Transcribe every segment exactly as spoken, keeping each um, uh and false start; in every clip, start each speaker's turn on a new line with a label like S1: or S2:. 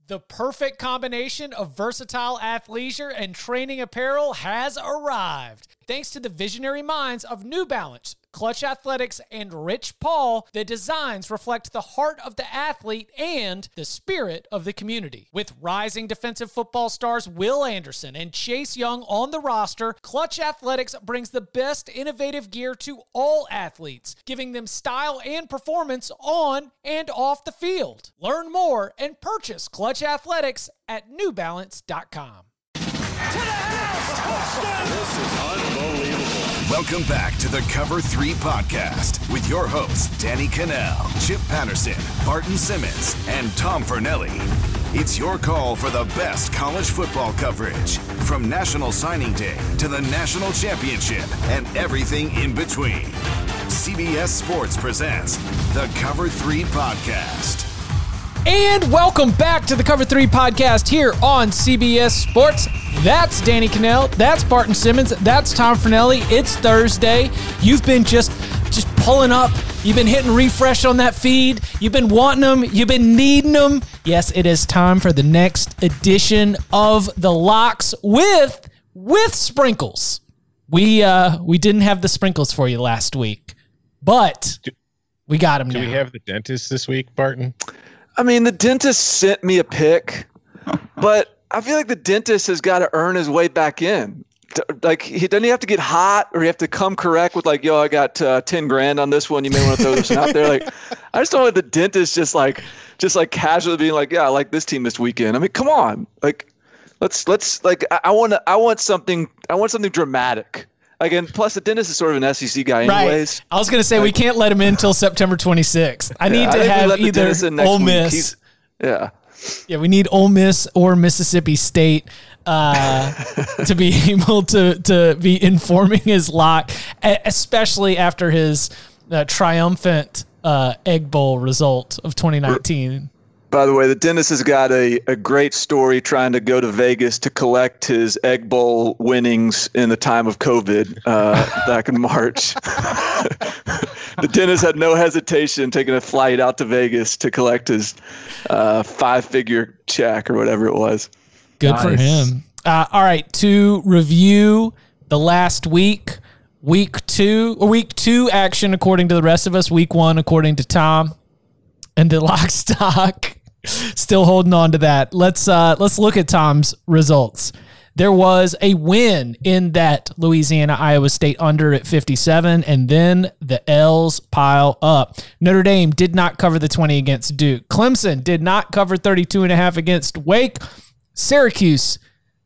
S1: The perfect combination of versatile athleisure and training apparel has arrived. Thanks to the visionary minds of New Balance, Clutch Athletics, and Rich Paul, the designs reflect the heart of the athlete and the spirit of the community. With rising defensive football stars Will Anderson and Chase Young on the roster, Clutch Athletics brings the best innovative gear to all athletes, giving them style and performance on and off the field. Learn more and purchase Clutch Athletics at new balance dot com.
S2: To the house! Touchdown!
S3: This is unbelievable.
S4: Welcome back to the Cover three Podcast with your hosts, Danny Cannell, Chip Patterson, Barton Simmons, and Tom Fornelli. It's your call for the best college football coverage, from National Signing Day to the National Championship and everything in between. C B S Sports presents the Cover three Podcast.
S1: And welcome back to the Cover three Podcast here on C B S Sports. That's Danny Cannell. That's Barton Simmons. That's Tom Fornelli. It's Thursday. You've been just, just pulling up. You've been hitting refresh on that feed. You've been wanting them. You've been needing them. Yes, it is time for the next edition of The Locks with, with sprinkles. We, uh, we didn't have the sprinkles for you last week, but we got them now.
S5: Do we have the dentist this week, Barton?
S6: I mean, the dentist sent me a pic, but I feel like the dentist has got to earn his way back in. Like, he doesn't he have to get hot, or he have to come correct with like, yo, I got uh, ten grand on this one. You may want to throw this one out there. Like, I just don't want the dentist just like, just like casually being like, yeah, I like this team this weekend. I mean, come on, like, let's let's like, I, I want to, I want something, I want something dramatic. Again, plus the dentist is sort of an S E C guy anyways.
S1: Right. I was going to say, like, we can't let him in until September twenty-sixth. I need
S6: yeah,
S1: to
S6: I
S1: have either Ole Miss.
S6: Yeah.
S1: Yeah, we need Ole Miss or Mississippi State uh, to be able to, to be informing his lock, especially after his uh, triumphant uh, Egg Bowl result of twenty nineteen.
S6: By the way, the dentist has got a, a great story trying to go to Vegas to collect his Egg Bowl winnings in the time of COVID uh, back in March. The dentist had no hesitation taking a flight out to Vegas to collect his uh, five-figure check or whatever it was.
S1: Good nice. For him. Uh, all right, to review the last week, week two, or week two action according to the rest of us, week one according to Tom, and the lock stock. Still holding on to that. Let's uh, let's look at Tom's results. There was a win in that Louisiana-Iowa State under at fifty-seven, and then the L's pile up. Notre Dame did not cover the twenty against Duke. Clemson did not cover thirty-two and a half against Wake. Syracuse,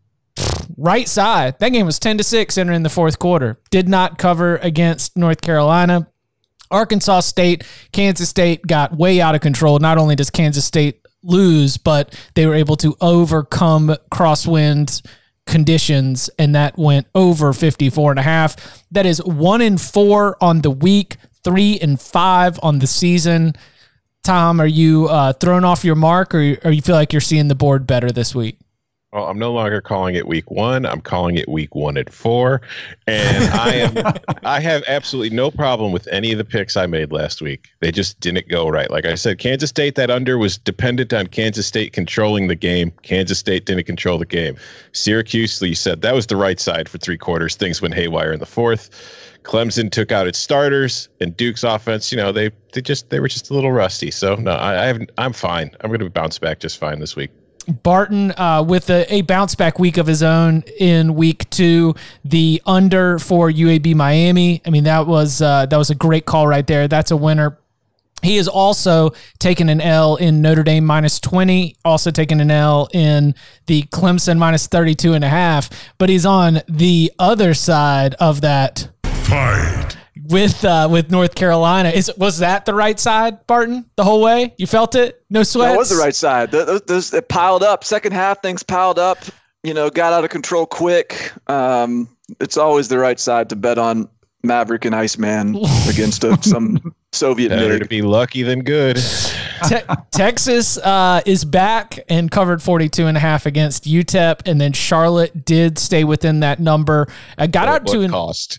S1: right side. That game was ten to six entering the fourth quarter. Did not cover against North Carolina. Arkansas State, Kansas State got way out of control. Not only does Kansas State lose, but they were able to overcome crosswind conditions, and that went over fifty-four and a half. That is one and four on the week, three and five on the season. Tom, are you uh, thrown off your mark, or, or you feel like you're seeing the board better this week?
S5: Well, I'm no longer calling it week one. I'm calling it week one and four. And I am I have absolutely no problem with any of the picks I made last week. They just didn't go right. Like I said, Kansas State, that under was dependent on Kansas State controlling the game. Kansas State didn't control the game. Syracuse, you said that was the right side for three quarters. Things went haywire in the fourth. Clemson took out its starters, and Duke's offense, you know, they they just they were just a little rusty. So no, I, I haven't I'm fine. I'm going to bounce back just fine this week.
S1: Barton, uh, with a, a bounce back week of his own in week two, the under for U A B Miami. I mean, that was uh, that was a great call right there. That's a winner. He has also taken an L in Notre Dame minus twenty, also taken an L in the Clemson minus thirty-two and a half, but he's on the other side of that fight with uh, with North Carolina. Is was that the right side, Barton, the whole way? You felt it? No sweats?
S6: That was the right side. Those, those, it piled up. Second half, things piled up, you know, got out of control quick. Um, it's always the right side to bet on Maverick and Iceman against a, some Soviet
S5: Better
S6: nig.
S5: to be lucky than good.
S1: Te- Texas uh, is back and covered forty-two and a half against U T E P, and then Charlotte did stay within that number. Uh, got
S5: What-
S1: out to
S5: what
S1: an
S5: cost.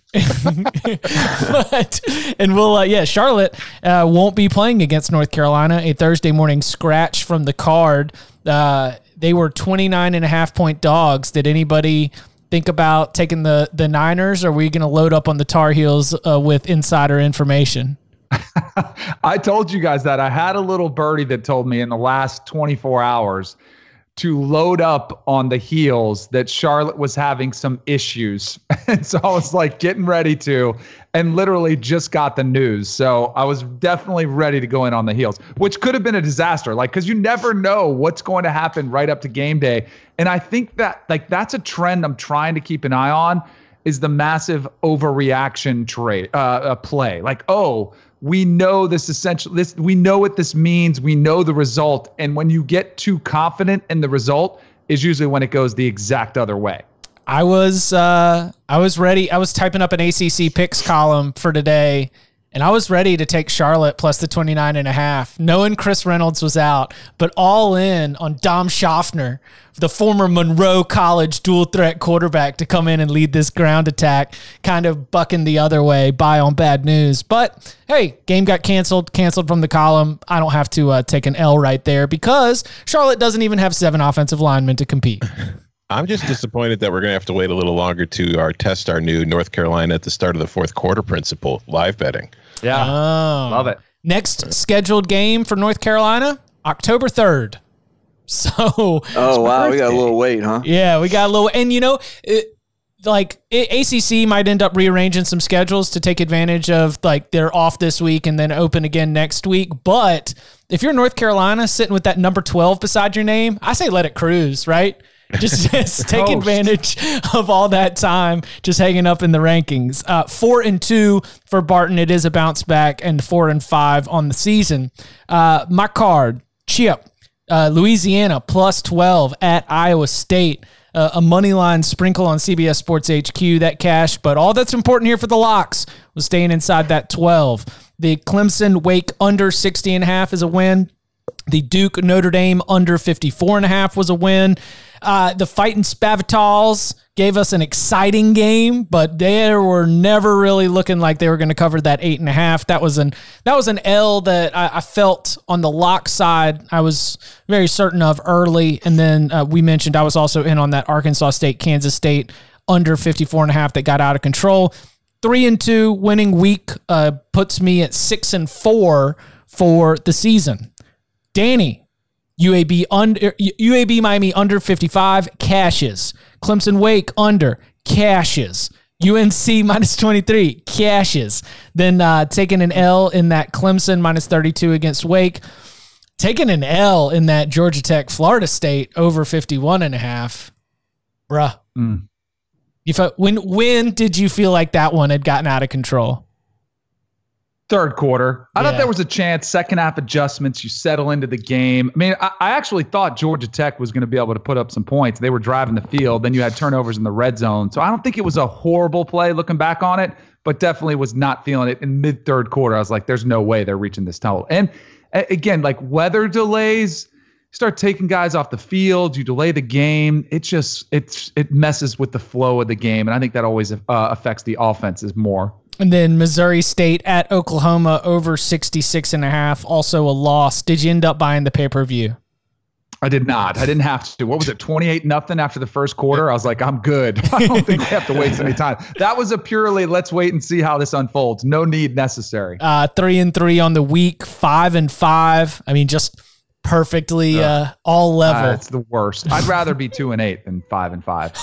S1: but, and we'll uh, yeah, Charlotte uh, won't be playing against North Carolina. A Thursday morning scratch from the card. Uh, they were twenty-nine and a half point dogs. Did anybody think about taking the, the Niners, or are we going to load up on the Tar Heels uh, with insider information?
S3: I told you guys that I had a little birdie that told me in the last twenty-four hours to load up on the Heels that Charlotte was having some issues. And so I was like getting ready to, and literally just got the news. So I was definitely ready to go in on the Heels, which could have been a disaster. Like, cause you never know what's going to happen right up to game day. And I think that like, that's a trend I'm trying to keep an eye on, is the massive overreaction trade, uh, uh, play. Like, oh, we know this essential. This we know what this means. We know the result. And when you get too confident in the result, is usually when it goes the exact other way.
S1: I was uh, I was ready. I was typing up an A C C picks column for today, and I was ready to take Charlotte plus the twenty-nine and a half, knowing Chris Reynolds was out, but all in on Dom Schaffner, the former Monroe College dual threat quarterback, to come in and lead this ground attack, kind of bucking the other way, buy on bad news. But hey, game got canceled, canceled from the column. I don't have to uh, take an L right there because Charlotte doesn't even have seven offensive linemen to compete.
S5: I'm just disappointed that we're going to have to wait a little longer to our test our new North Carolina at the start of the fourth quarter principle, live betting.
S3: Yeah,
S1: oh.
S3: Love it.
S1: Next scheduled game for North Carolina, October third. So,
S6: oh wow, we got a little wait, huh?
S1: Yeah, we got a little, and you know, it, like A C C might end up rearranging some schedules to take advantage of like they're off this week and then open again next week. But if you're North Carolina sitting with that number twelve beside your name, I say let it cruise, right? Just, just take advantage of all that time just hanging up in the rankings. Uh, four and two for Barton. It is a bounce back, and four and five on the season. Uh, my card, Chip, uh, Louisiana plus twelve at Iowa State. Uh, a money line sprinkle on C B S Sports H Q, that cash. But all that's important here for the locks was staying inside that twelve. The Clemson Wake under sixty and a half is a win. The Duke Notre Dame under fifty-four and a half was a win. Uh, the Fighting Spavitals gave us an exciting game, but they were never really looking like they were going to cover that eight and a half. That was an that was an L that I, I felt on the lock side. I was very certain of early, and then uh, we mentioned I was also in on that Arkansas State, Kansas State under fifty-four and a half that got out of control. Three and two winning week uh, puts me at six and four for the season. Danny, U A B under U A B Miami under fifty-five cashes. Clemson Wake under cashes. U N C minus twenty-three cashes. Then uh, taking an L in that Clemson minus thirty-two against Wake. Taking an L in that Georgia Tech Florida State over fifty-one and a half. Bruh.
S3: Mm.
S1: You felt, when when did you feel like that one had gotten out of control?
S3: Third quarter. I
S1: Yeah.
S3: thought there was a chance, second half adjustments, you settle into the game. I mean, I, I actually thought Georgia Tech was going to be able to put up some points. They were driving the field. Then you had turnovers in the red zone. So I don't think it was a horrible play looking back on it, but definitely was not feeling it in mid third quarter. I was like, there's no way they're reaching this total. And uh, again, like weather delays, start taking guys off the field, you delay the game. It just, it's, it messes with the flow of the game. And I think that always uh, affects the offenses more.
S1: And then Missouri State at Oklahoma over sixty-six and a half, also a loss. Did you end up buying the pay-per-view?
S3: I did not. I didn't have to. What was it, twenty-eight nothing after the first quarter? I was like, I'm good. I don't think we have to waste any time. That was a purely let's wait and see how this unfolds. No need necessary.
S1: Uh, three and three on the week, five and five. I mean, just perfectly uh, all level.
S3: Uh, it's the worst. I'd rather be two and eight than five and five.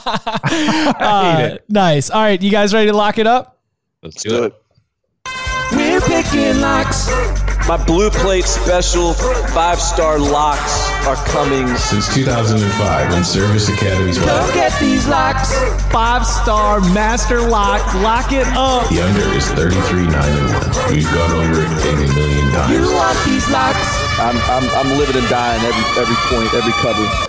S1: I hate
S3: it.
S1: Uh, Nice. All right, you guys ready to lock it up?
S5: Let's
S6: Do it.
S1: We're picking locks.
S6: My blue plate special five-star locks are coming.
S7: Since two thousand five, when Service Academy's
S1: Look at these locks. Five-star master lock. Lock it up.
S7: the under is thirty-three nine and one. We've gone over it a million times.
S1: You want these locks?
S6: I'm I'm I'm living and dying every every point, every cover.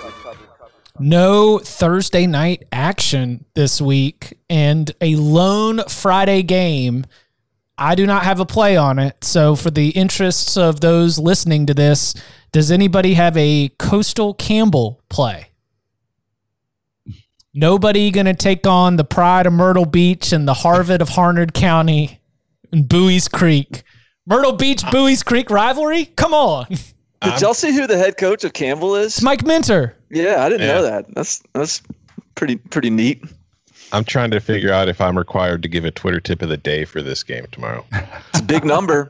S1: No Thursday night action this week and a lone Friday game. I do not have a play on it. So for the interests of those listening to this, does anybody have a Coastal Campbell play? Nobody going to take on the Pride of Myrtle Beach and the Harvard of Harnard County and Bowie's Creek. Myrtle Beach, Bowie's Creek rivalry? Come on.
S6: Did
S5: I'm,
S6: y'all see who the head coach of Campbell is?
S1: It's Mike Minter.
S6: Yeah, I didn't
S5: Yeah.
S6: know that. That's that's pretty pretty neat.
S5: I'm trying to figure out if I'm required to give a Twitter tip of the day for this game tomorrow.
S6: It's a big number.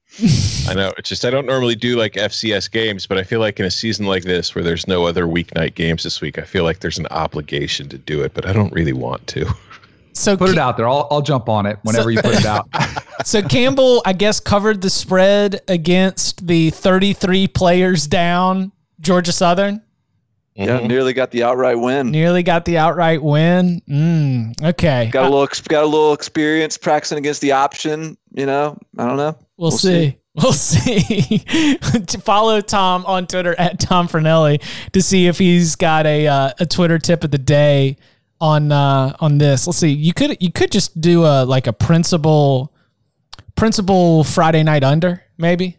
S5: I know. It's just I don't normally do like F C S games, but I feel like in a season like this where there's no other weeknight games this week, I feel like there's an obligation to do it, but I don't really want to.
S1: So
S3: Put
S1: Ca-
S3: it out there. I'll I'll jump on it whenever
S1: So-
S3: you put it out.
S1: So Campbell, I guess, covered the spread against the thirty-three players down Georgia Southern.
S6: Yeah,
S5: Mhm.
S6: nearly got the outright win.
S1: Nearly got the outright win. Mm, okay.
S6: Got a little ex- got a little experience practicing against the option. You know, I don't know.
S1: We'll, see. We'll see. To follow Tom on Twitter at Tom Fernelli to see if he's got a uh, a Twitter tip of the day on uh, on this. Let's see. You could you could just do a like a principal principal Friday night under maybe.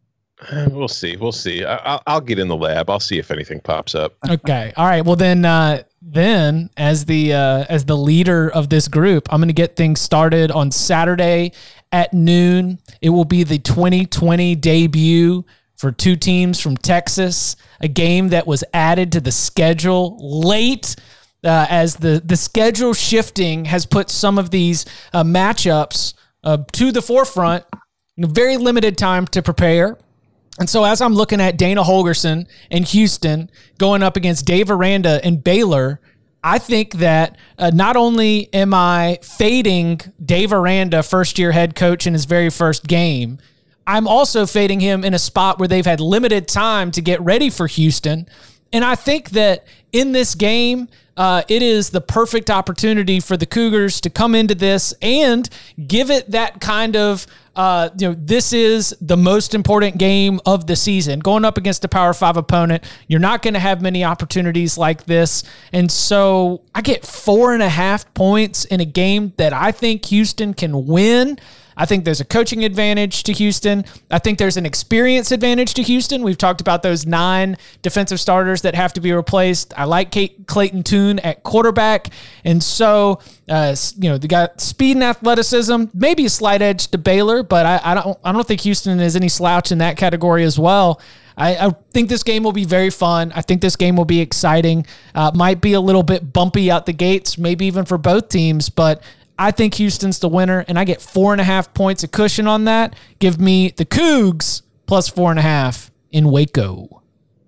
S5: Uh, We'll see. We'll see. I, I'll, I'll get in the lab. I'll see if anything pops up.
S1: Okay. All right. Well, then, uh, then as the uh, as the leader of this group, I'm going to get things started on Saturday at noon. It will be the twenty twenty debut for two teams from Texas, a game that was added to the schedule late. Uh, as the, the schedule shifting has put some of these uh, matchups uh, to the forefront, very limited time to prepare. And so as I'm looking at Dana Holgorsen and Houston going up against Dave Aranda and Baylor, I think that uh, not only am I fading Dave Aranda, first-year head coach in his very first game, I'm also fading him in a spot where they've had limited time to get ready for Houston. And I think that in this game, uh, it is the perfect opportunity for the Cougars to come into this and give it that kind of, uh, you know, this is the most important game of the season. Going up against a Power Five opponent, you're not going to have many opportunities like this. And so I get four and a half points in a game that I think Houston can win. I think there's a coaching advantage to Houston. I think there's an experience advantage to Houston. We've talked about those nine defensive starters that have to be replaced. I like Kate, Clayton Tune at quarterback. And so, uh, you know, they got speed and athleticism, maybe a slight edge to Baylor, but I, I don't I don't think Houston is any slouch in that category as well. I, I think this game will be very fun. I think this game will be exciting. Uh, might be a little bit bumpy out the gates, maybe even for both teams, but I think Houston's the winner, and I get four and a half points of cushion on that. Give me the Cougs plus four and a half in Waco.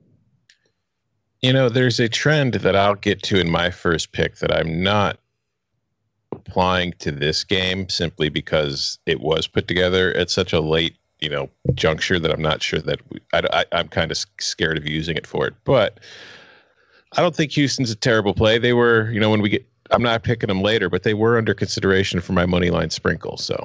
S5: You know, there's a trend that I'll get to in my first pick that I'm not applying to this game simply because it was put together at such a late, you know, juncture that I'm not sure that we, I, I, I'm kind of scared of using it for it. But I don't think Houston's a terrible play. They were, you know, when we get, I'm not picking them later, but they were under consideration for my money line sprinkle. So,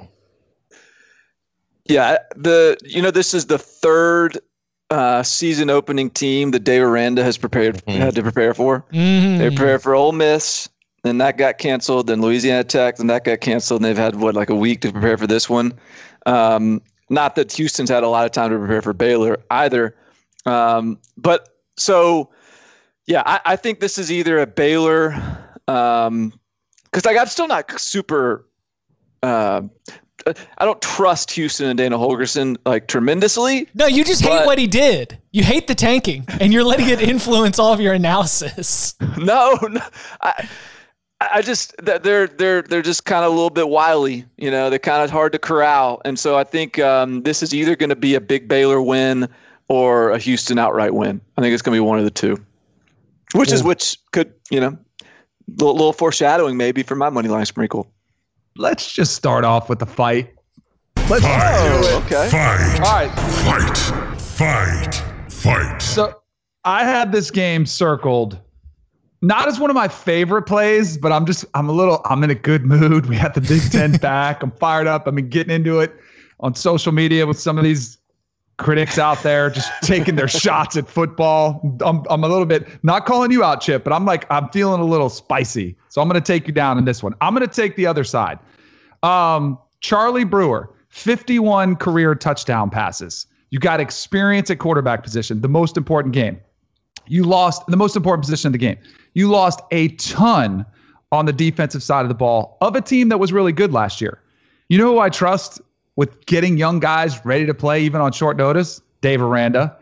S6: yeah, the you know this is the third uh, season opening team that Dave Aranda has prepared
S5: Mhm.
S6: had to prepare for.
S1: Mm.
S6: They prepared for Ole Miss, then that got canceled. Then Louisiana Tech, then that got canceled. And they've had what like a week to prepare for this one. Um, not that Houston's had a lot of time to prepare for Baylor either, um, but so yeah, I, I think this is either a Baylor. Um, because like I'm still not super. Uh, I don't trust Houston and Dana Holgorsen like tremendously.
S1: No, you just hate
S6: But-
S1: what he did. You hate the tanking, and you're letting it influence all of your analysis.
S6: No, no I, I just they're they're they're just kind of a little bit wily. You know, they're kind of hard to corral, and so I think um, this is either going to be a big Baylor win or a Houston outright win. I think it's going to be one of the two, which is which could you know. Little, little foreshadowing maybe for my money line sprinkle.
S3: Let's just start off with the fight. Let's
S6: Oh, okay.
S2: Fight.
S3: All right.
S2: Fight. Fight. Fight.
S3: So I had this game circled, not as one of my favorite plays, but I'm just, I'm a little, I'm in a good mood. We had the Big Ten back. I'm fired up. I've been getting into it on social media with some of these critics out there just taking their shots at football. I'm, I'm a little bit, not calling you out, Chip, but I'm like, I'm feeling a little spicy. So I'm going to take you down in this one. I'm going to take the other side. Um, Charlie Brewer, fifty-one career touchdown passes. You got experience at quarterback position, the most important game. You lost the most important position of the game. You lost a ton on the defensive side of the ball of a team that was really good last year. You know who I trust with getting young guys ready to play even on short notice? Dave Aranda.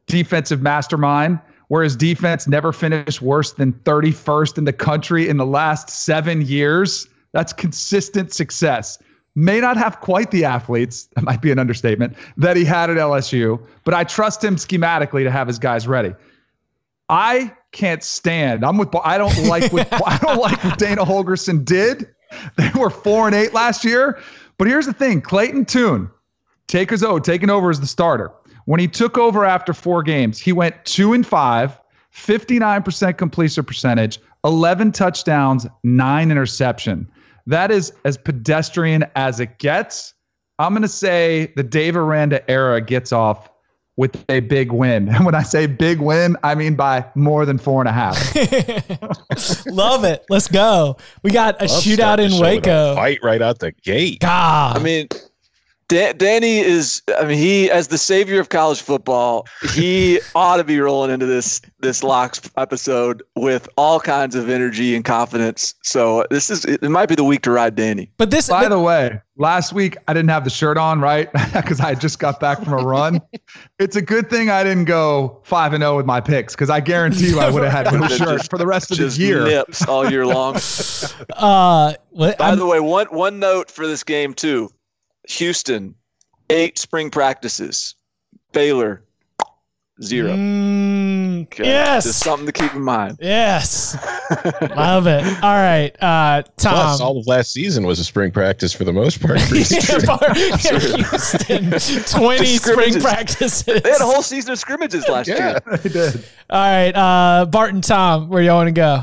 S3: defensive mastermind, where his defense never finished worse than thirty-first in the country in the last seven years. That's consistent success. May not have quite the athletes, that might be an understatement, that he had at L S U, but I trust him schematically to have his guys ready. I can't stand. I'm with. I don't like what I don't like what Dana Holgorsen did. They were four and eight last year. But here's the thing: Clayton Tune, take his own, taking over as the starter. When he took over after four games, he went two and five, fifty-nine percent completion percentage, eleven touchdowns, nine interception. That is as pedestrian as it gets. I'm going to say the Dave Aranda era gets off with a big win. And when I say big win, I mean by more than four and a half.
S1: Love it. Let's go. We got a
S5: Love
S1: shootout in Waco.
S5: Fight right out the gate.
S1: God.
S6: I mean, Da- Danny is, I mean, he, as the savior of college football, he ought to be rolling into this this Locks episode with all kinds of energy and confidence. So this is, it might be the week to ride Danny.
S1: But this,
S3: By
S1: but,
S3: the way, last week I didn't have the shirt on, right? Because I just got back from a run. It's a good thing I didn't go five and zero with my picks, because I guarantee you I would have had no shirt for the rest of the
S6: Just
S3: year.
S6: nips all year long.
S1: uh, what,
S6: By
S1: I'm-
S6: the way, one one note for this game too. Houston, eight spring practices. Baylor, zero.
S1: Mm,
S6: Okay.
S1: Yes.
S6: Just something to keep in mind.
S1: Yes. Love it. All right. Uh, Tom.
S5: Plus, all of last season was a spring practice for the most part.
S1: Yeah, Bar- Houston, twenty spring
S6: Scrimmages.
S1: practices.
S6: They had a whole season of scrimmages last year.
S3: They did.
S1: All right. Uh, Bart and Tom, where y'all want to go?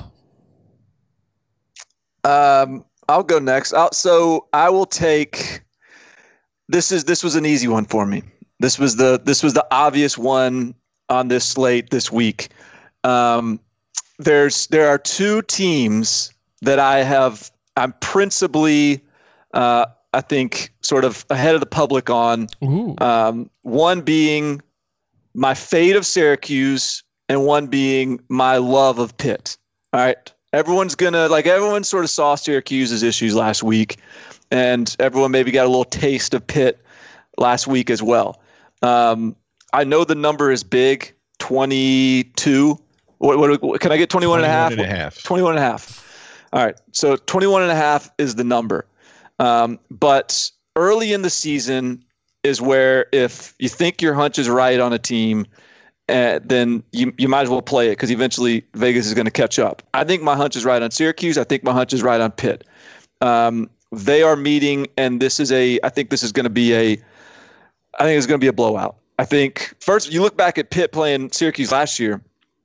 S6: Um, I'll go next. I'll, so I will take. This is this was an easy one for me. This was the this was the obvious one on this slate this week. Um, there's there are two teams that I have. I'm principally, uh, I think, sort of ahead of the public on.
S1: Ooh.
S6: Um, one being my fate of Syracuse, and one being my love of Pitt. All right. Everyone's gonna like everyone sort of saw Syracuse's issues last week, and everyone maybe got a little taste of Pitt last week as well. Um, I know the number is big, twenty-two. What, what, what can I get? twenty-one and a half?
S5: and a half.
S6: twenty-one and a half. All right. So twenty-one and a half is the number. Um, but early in the season is where if you think your hunch is right on a team, uh, then you, you might as well play it, because eventually Vegas is going to catch up. I think my hunch is right on Syracuse. I think my hunch is right on Pitt. Um, they are meeting, and this is a, I think this is going to be a, I think it's going to be a blowout. I think first, you look back at Pitt playing Syracuse last year,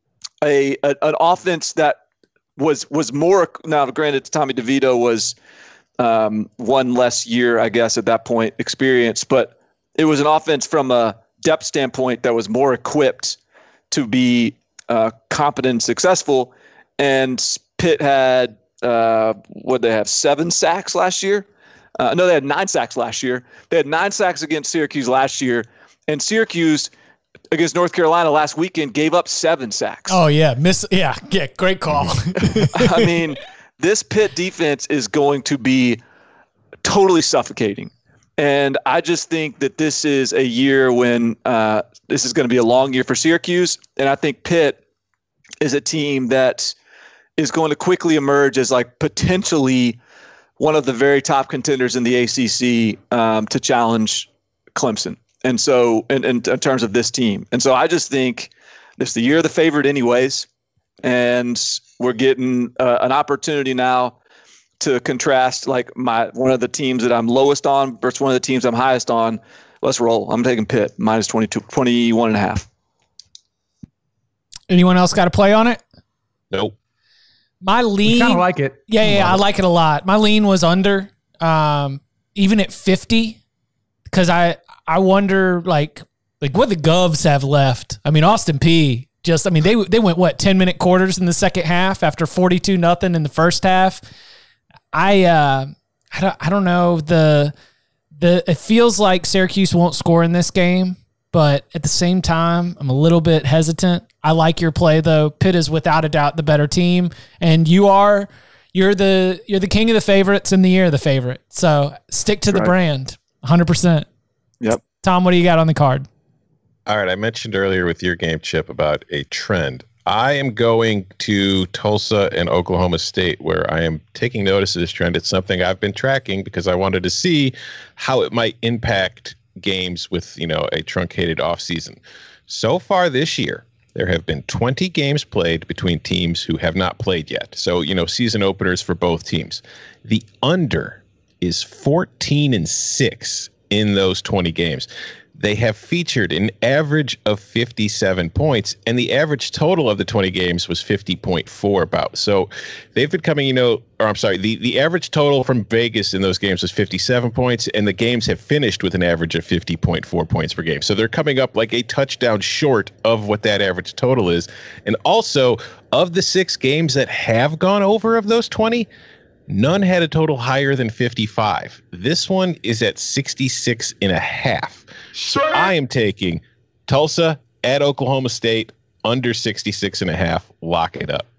S6: a, a an offense that was was more, now granted Tommy DeVito was um, one less year, I guess, at that point experience, but it was an offense from a depth standpoint that was more equipped to be uh, competent and successful. And Pitt had, uh, what they have, seven sacks last year? Uh, no, they had nine sacks last year. They had nine sacks against Syracuse last year. And Syracuse against North Carolina last weekend gave up seven sacks.
S1: Oh, yeah. Miss. Yeah. Yeah. Great call.
S6: I mean, this Pitt defense is going to be totally suffocating. And I just think that this is a year when uh, this is going to be a long year for Syracuse. And I think Pitt is a team that is going to quickly emerge as like potentially one of the very top contenders in the A C C um, to challenge Clemson. And so in, in, in terms of this team. And so I just think this is the year of the favorite anyways. And we're getting uh, an opportunity now to contrast like my one of the teams that I'm lowest on versus one of the teams I'm highest on. Let's roll. I'm taking Pitt minus twenty-two, twenty-one and a half.
S1: Anyone else got to play on it?
S5: Nope.
S1: My lean.
S3: Kind of like it.
S1: Yeah, yeah, I like it a lot. My lean was under, um, even at fifty, because I I wonder like like what the Govs have left. I mean, Austin Peay just I mean they they went what ten minute quarters in the second half after forty-two nothing in the first half. I uh I don't I don't know the the it feels like Syracuse won't score in this game, but at the same time I'm a little bit hesitant. I like your play though. Pitt is without a doubt the better team, and you are you're the you're the king of the favorites and the year of the favorite. So stick to the
S6: Right.
S1: brand, one hundred percent.
S6: Yep.
S1: Tom, what do you got on the card?
S5: All right, I mentioned earlier with your game, Chip, about a trend. I am going to Tulsa and Oklahoma State, where I am taking notice of this trend. It's something I've been tracking because I wanted to see how it might impact games with, you know, a truncated offseason. So far this year, there have been twenty games played between teams who have not played yet. So, you know, season openers for both teams. The under is fourteen and six in those twenty games. They have featured an average of fifty-seven points, and the average total of the twenty games was fifty point four about. So they've been coming, you know, or I'm sorry, the, the average total from Vegas in those games was fifty-seven points, and the games have finished with an average of fifty point four points per game. So they're coming up like a touchdown short of what that average total is. And also, of the six games that have gone over of those twenty, none had a total higher than fifty-five. This one is at sixty-six and a half. So I am taking Tulsa at Oklahoma State under sixty-six and a half. Lock it up.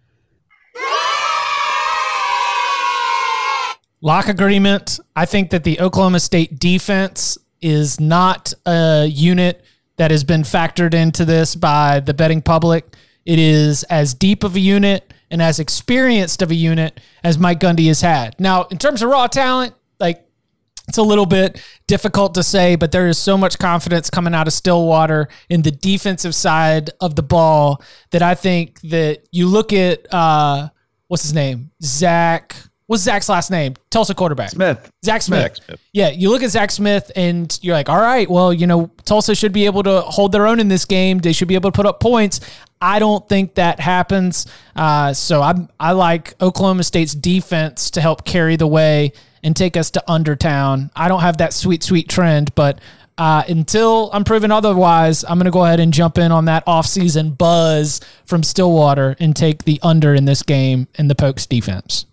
S1: Lock agreement. I think that the Oklahoma State defense is not a unit that has been factored into this by the betting public. It is as deep of a unit and as experienced of a unit as Mike Gundy has had. Now, in terms of raw talent, like, it's a little bit difficult to say, but there is so much confidence coming out of Stillwater in the defensive side of the ball that I think that you look at, uh, what's his name? Zach. What's Zach's last name? Tulsa quarterback.
S3: Smith.
S1: Zach Smith.
S5: Zach Smith.
S1: Yeah, you look at Zach Smith and you're like, all right, well, you know, Tulsa should be able to hold their own in this game. They should be able to put up points. I don't think that happens. Uh, so I I like Oklahoma State's defense to help carry the way and take us to Undertown. I don't have that sweet, sweet trend, but uh, until I'm proven otherwise, I'm going to go ahead and jump in on that offseason buzz from Stillwater and take the under in this game in the Pokes defense.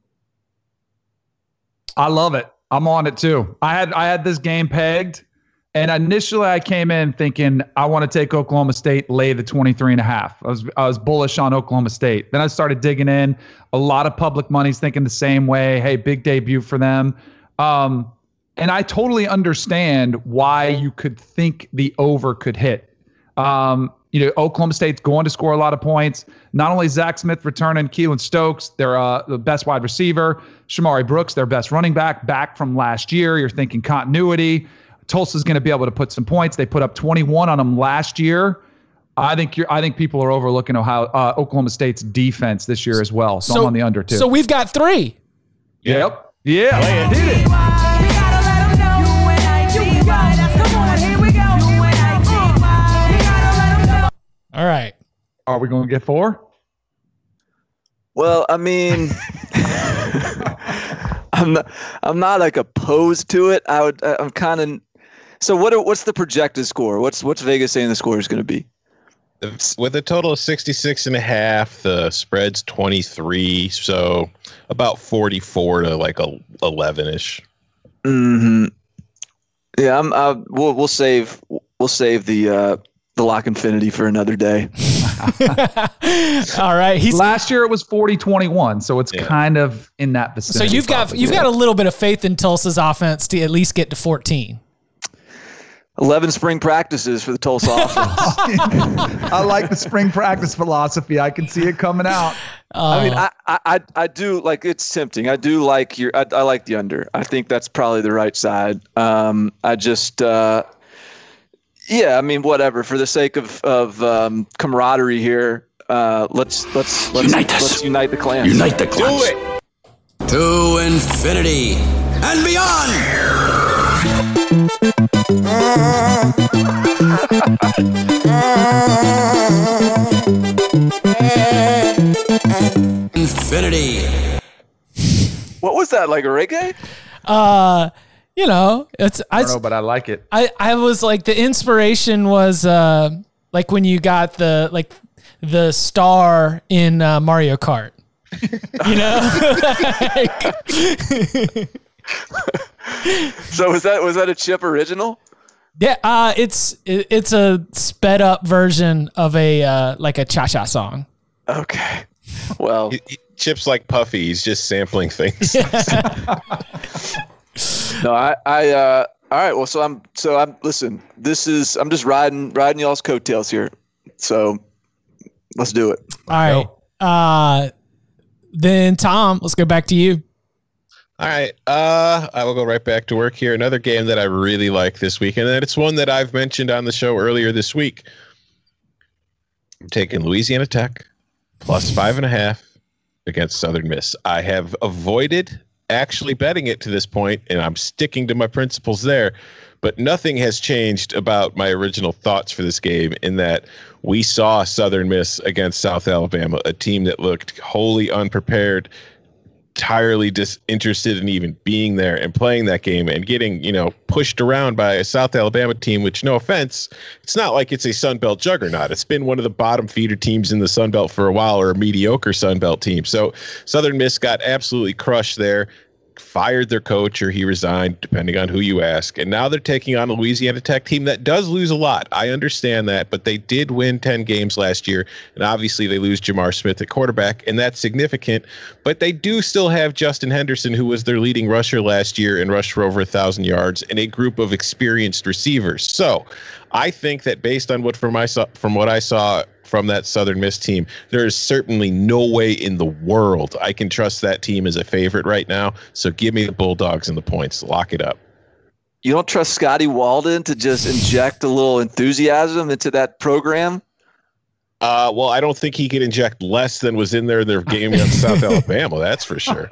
S3: I love it. I'm on it too. I had I had this game pegged, and initially I came in thinking I want to take Oklahoma State, lay the twenty-three and a half. I was I was bullish on Oklahoma State. Then I started digging in. A lot of public money's thinking the same way. Hey, big debut for them. Um, and I totally understand why you could think the over could hit. Um, you know, Oklahoma State's going to score a lot of points. Not only Zach Smith returning, Keelan Stokes, they're uh, the best wide receiver. Shamari Brooks, their best running back, back from last year. You're thinking continuity. Tulsa's going to be able to put some points. They put up twenty-one on them last year. I think you're. I think people are overlooking Ohio, uh, Oklahoma State's defense this year as well. So, so I'm on the under too.
S1: So we've got three.
S3: Yep. Yeah. Did it.
S1: All right.
S3: Are we going to get four?
S6: Well, I mean, I'm not, I'm not like opposed to it. I would, I'm kind of. So what? Are, what's the projected score? What's what's Vegas saying the score is going to be?
S5: With a total of sixty-six and a half, the spread's twenty-three, so about forty-four to like a eleven-ish.
S6: Mm-hmm. Yeah, I'm. Uh, we'll we'll save we'll save the uh, the lock infinity for another day.
S1: All right. He's,
S3: Last year it was forty twenty-one, so it's yeah. kind of in that vicinity.
S1: So you've got you've got a little bit of faith in Tulsa's offense to at least get to fourteen.
S6: eleven spring practices for the Tulsa offense.
S3: I like the spring practice philosophy. I can see it coming out.
S6: Uh, I mean, I, I I do like it's tempting. I do like your. I, I like the under. I think that's probably the right side. Um, I just, uh, yeah. I mean, whatever. For the sake of of um, camaraderie here, uh, let's let's let's unite let's us. unite the clans.
S7: Unite the clans.
S5: Do it
S8: to infinity and beyond. Infinity.
S6: What was that? Like a reggae?
S1: Uh, you know, it's I,
S3: I don't know, but I like it.
S1: I I was like the inspiration was uh like when you got the like the star in uh, Mario Kart. You know.
S6: So was that was that a Chip original?
S1: Yeah, uh, it's it, it's a sped up version of a uh, like a cha cha song.
S6: Okay, well,
S5: he, he, Chip's like Puffy. He's just sampling things.
S6: No, I I uh, All right. Well, so I'm so I'm listen. This is I'm just riding riding y'all's coattails here. So let's do it.
S1: All right. Uh, then Tom, let's go back to you.
S5: All right. Uh, I will go right back to work here. Another game that I really like this week, and it's one that I've mentioned on the show earlier this week. I'm taking Louisiana Tech plus five and a half against Southern Miss. I have avoided actually betting it to this point, and I'm sticking to my principles there. But nothing has changed about my original thoughts for this game in that we saw Southern Miss against South Alabama, a team that looked wholly unprepared, entirely disinterested in even being there and playing that game and getting, you know, pushed around by a South Alabama team, which, no offense, it's not like it's a Sun Belt juggernaut. It's been one of the bottom feeder teams in the Sun Belt for a while, or a mediocre Sun Belt team. So Southern Miss got absolutely crushed there, fired their coach, or he resigned, depending on who you ask. And now they're taking on a Louisiana Tech team that does lose a lot. I understand that, but they did win ten games last year. And obviously they lose Jamar Smith at quarterback, and that's significant. But they do still have Justin Henderson, who was their leading rusher last year and rushed for over a thousand yards, and a group of experienced receivers. So I think that based on what from I saw, from what I saw from that Southern Miss team, there is certainly no way in the world I can trust that team as a favorite right now. So give me the Bulldogs and the points. Lock it up.
S6: You don't trust Scotty Walden to just inject a little enthusiasm into that program?
S5: Uh, well, I don't think he could inject less than was in there in their game against South Alabama. That's for sure.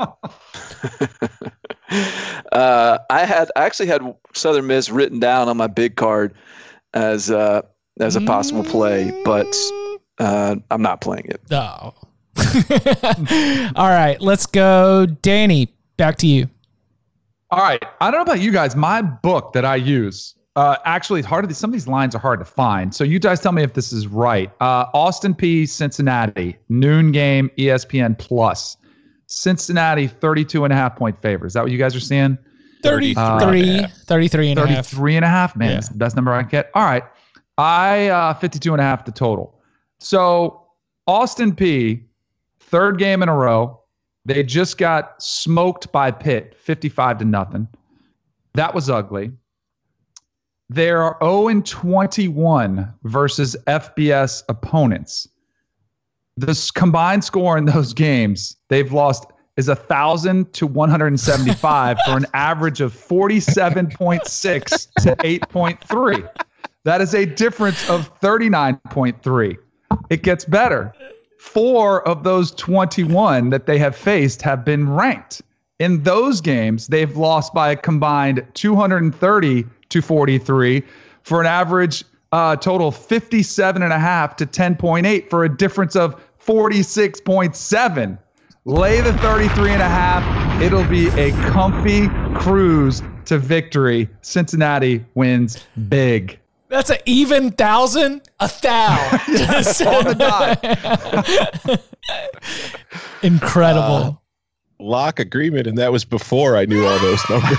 S6: uh, I had I actually had Southern Miss written down on my big card as uh, as a possible play, but uh, I'm not playing it.
S1: Oh. All right, let's go. Danny, back to you.
S3: All right. I don't know about you guys. My book that I use, uh, actually, it's hard to, some of these lines are hard to find. So you guys tell me if this is right. Uh, Austin Peay, Cincinnati, noon game, E S P N Plus. Cincinnati, thirty-two and a half point favor. Is that what you guys are seeing?
S1: thirty-three, uh, thirty-three and a half.
S3: thirty-three and a half, man.
S1: Yeah.
S3: That's the best number I can get. All right. I, uh, fifty-two and a half the total. So Austin Peay, third game in a row. They just got smoked by Pitt, fifty-five to nothing. That was ugly. They are oh and twenty-one versus F B S opponents. The combined score in those games they've lost is one thousand to one hundred seventy-five for an average of forty-seven point six to eight point three. That is a difference of thirty-nine point three. It gets better. Four of those twenty-one that they have faced have been ranked. In those games, they've lost by a combined two hundred thirty to forty-three for an average uh, total fifty-seven and a half to ten point eight for a difference of forty-six point seven. Lay the thirty-three and a half. It'll be a comfy cruise to victory. Cincinnati wins big.
S1: That's an even thousand, a thou.
S3: Yes, on the dot.
S1: Incredible.
S5: Uh, lock agreement, and that was before I knew all those numbers.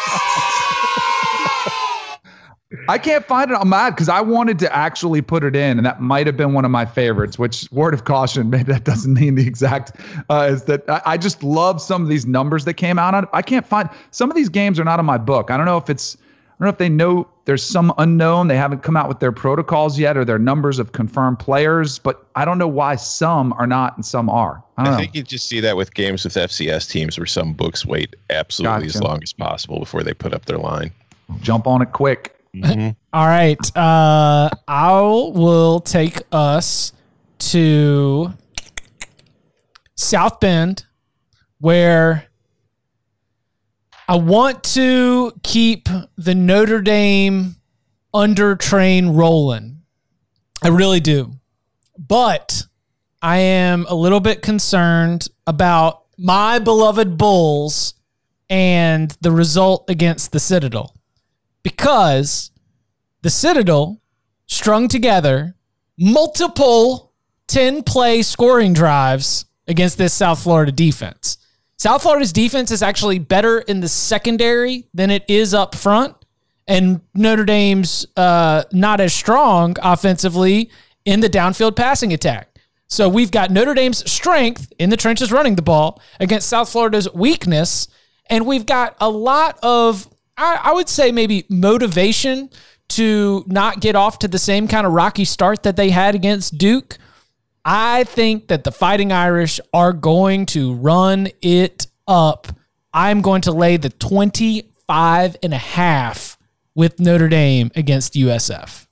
S3: I can't find it. I'm mad because I wanted to actually put it in, and that might have been one of my favorites, which, word of caution, maybe that doesn't mean the exact, uh, is that I, I just love some of these numbers that came out on it. I can't find, some of these games are not in my book. I don't know if it's, I don't know if they know there's some unknown. They haven't come out with their protocols yet or their numbers of confirmed players, but I don't know why some are not and some are. I, don't
S5: I
S3: know.
S5: think you just see that with games with F C S teams where some books wait absolutely
S3: Gotcha.
S5: as long as possible before they put up their line.
S3: Jump on it quick.
S5: Mm-hmm.
S1: All right. Uh, I will take us to South Bend, where I want to keep the Notre Dame under train rolling. I really do. But I am a little bit concerned about my beloved Bulls and the result against the Citadel. Because the Citadel strung together multiple ten-play scoring drives against this South Florida defense. South Florida's defense is actually better in the secondary than it is up front, and Notre Dame's uh, not as strong offensively in the downfield passing attack. So we've got Notre Dame's strength in the trenches running the ball against South Florida's weakness, and we've got a lot of I, I would say maybe motivation to not get off to the same kind of rocky start that they had against Duke. I think that the Fighting Irish are going to run it up. I'm going to lay the twenty-five and a half with Notre Dame against U S F.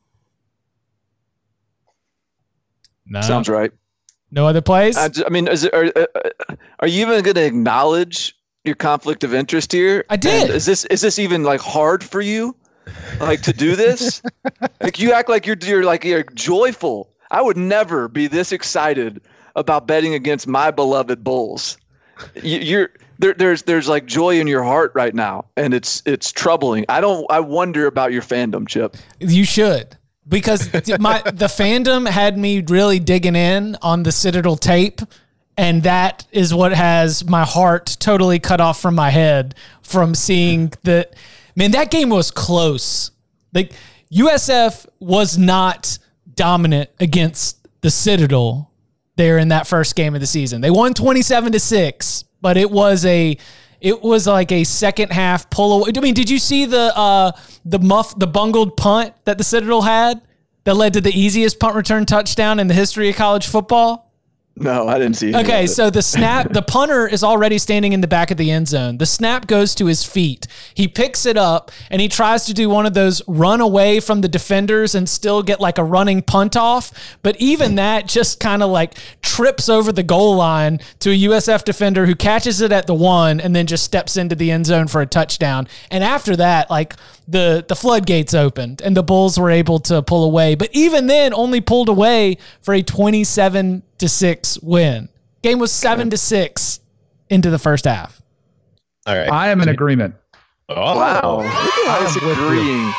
S1: No.
S6: Sounds right.
S1: No other plays?
S6: I, I mean, is it, are, are you even going to acknowledge your conflict of interest here?
S1: I did.
S6: And is this is this even like hard for you, like to do this? Like you act like you're you're like you're joyful. I would never be this excited about betting against my beloved Bulls. You, you're there. There's there's like joy in your heart right now, and it's it's troubling. I don't. I wonder about your fandom, Chip.
S1: You should. Because my the fandom had me really digging in on the Citadel tape, and that is what has my heart totally cut off from my head from seeing that. Man, that game was close. Like U S F was not dominant against the Citadel there in that first game of the season. They won twenty-seven to six, but it was a it was like a second half pull away. I mean, did you see the uh, the muff the bungled punt that the Citadel had that led to the easiest punt return touchdown in the history of college football?
S6: No, I didn't see it.
S1: Okay, so the snap, the punter is already standing in the back of the end zone. The snap goes to his feet. He picks it up and he tries to do one of those run away from the defenders and still get like a running punt off. But even that just kind of like trips over the goal line to a U S F defender who catches it at the one and then just steps into the end zone for a touchdown. And after that, like the, the floodgates opened and the Bulls were able to pull away. But even then only pulled away for a twenty-seven to six win. Game was seven to six into the first half.
S5: All right.
S3: I am in agreement.
S5: Oh.
S6: Wow. Look at us agreeing.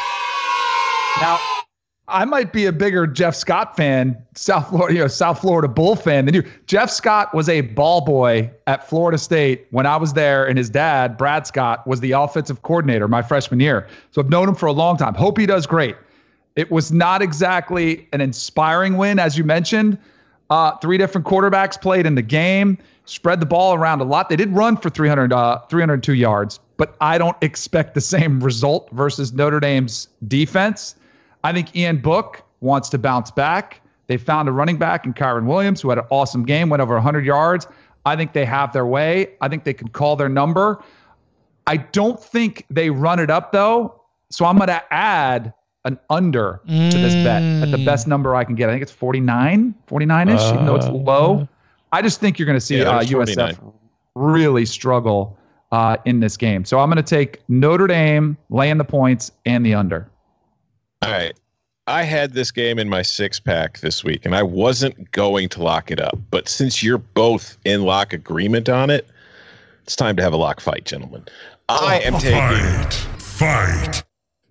S3: Now, I might be a bigger Jeff Scott fan, South Florida, you know, South Florida Bull fan than you. Jeff Scott was a ball boy at Florida State when I was there, and his dad, Brad Scott, was the offensive coordinator my freshman year. So I've known him for a long time. Hope he does great. It was not exactly an inspiring win, as you mentioned. Uh, three different quarterbacks played in the game, spread the ball around a lot. They did run for three hundred, uh, three hundred two yards, but I don't expect the same result versus Notre Dame's defense. I think Ian Book wants to bounce back. They found a running back in Kyron Williams who had an awesome game, went over one hundred yards. I think they have their way. I think they can call their number. I don't think they run it up, though, so I'm going to add an under mm. to this bet at the best number I can get. I think it's forty-nine, forty-nine-ish, uh, even though it's low. I just think you're going to see yeah, uh, U S F really struggle uh, in this game. So I'm going to take Notre Dame laying the points and the under.
S5: All right. I had this game in my six pack this week, and I wasn't going to lock it up. But since you're both in lock agreement on it, it's time to have a lock fight, gentlemen. I am taking...
S2: Fight! Fight!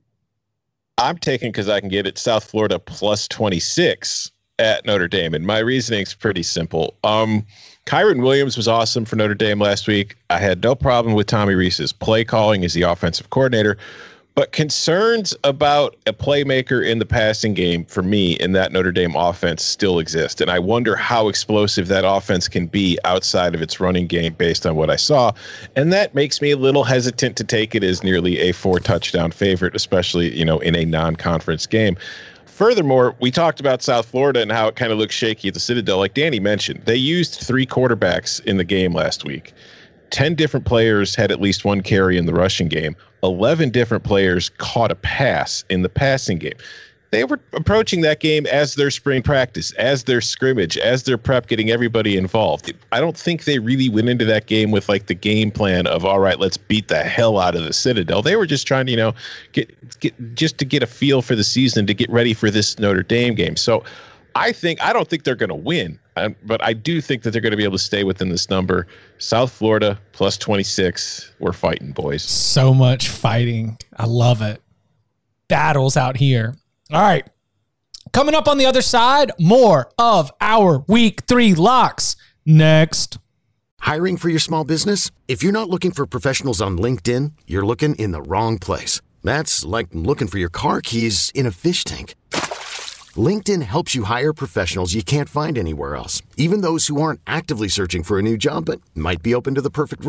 S5: I'm taking, because I can get it, South Florida plus twenty-six at Notre Dame. And my reasoning is pretty simple. Um, Kyron Williams was awesome for Notre Dame last week. I had no problem with Tommy Rees's play calling as the offensive coordinator. But concerns about a playmaker in the passing game for me in that Notre Dame offense still exist. And I wonder how explosive that offense can be outside of its running game based on what I saw. And that makes me a little hesitant to take it as nearly a four touchdown favorite, especially, you know, in a non-conference game. Furthermore, we talked about South Florida and how it kind of looks shaky at the Citadel. Like Danny mentioned, they used three quarterbacks in the game last week. ten different players had at least one carry in the rushing game. eleven different players caught a pass in the passing game. They were approaching that game as their spring practice, as their scrimmage, as their prep, getting everybody involved. I don't think they really went into that game with like the game plan of, all right, let's beat the hell out of the Citadel. They were just trying to, you know, get, get just to get a feel for the season, to get ready for this Notre Dame game. So I think, I don't think they're going to win, but I do think that they're going to be able to stay within this number. South Florida plus twenty-six. We're fighting, boys.
S1: So much fighting. I love it. Battles out here. All right. Coming up on the other side, more of our week three locks next.
S9: Hiring for your small business? If you're not looking for professionals on LinkedIn, you're looking in the wrong place. That's like looking for your car keys in a fish tank. LinkedIn helps you hire professionals you can't find anywhere else, even those who aren't actively searching for a new job but might be open to the perfect role.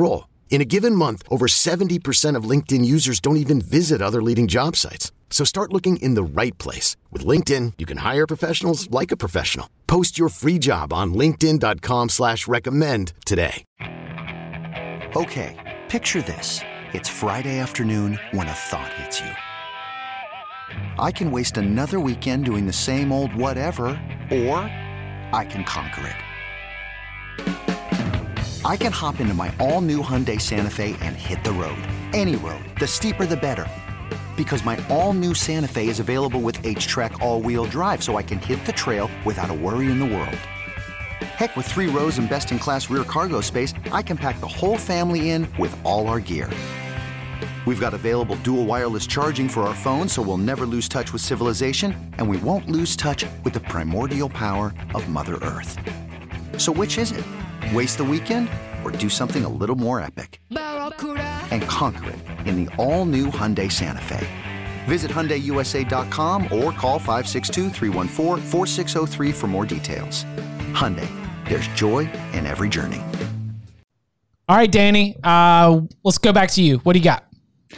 S9: In a given month, over seventy percent of LinkedIn users don't even visit other leading job sites. So start looking in the right place. With LinkedIn, you can hire professionals like a professional. Post your free job on linkedin dot com slash recommend today.
S10: Okay, picture this. It's Friday afternoon when a thought hits you. I can waste another weekend doing the same old whatever, or I can conquer it. I can hop into my all-new Hyundai Santa Fe and hit the road. Any road. The steeper, the better. Because my all-new Santa Fe is available with H-Track all-wheel drive, so I can hit the trail without a worry in the world. Heck, with three rows and best-in-class rear cargo space, I can pack the whole family in with all our gear. We've got available dual wireless charging for our phones, so we'll never lose touch with civilization, and we won't lose touch with the primordial power of Mother Earth. So which is it? Waste the weekend or do something a little more epic? And conquer it in the all-new Hyundai Santa Fe. Visit Hyundai U S A dot com or call five six two, three one four, four six zero three for more details. Hyundai, there's joy in every journey.
S1: All right, Danny, uh, let's go back to you. What do you got?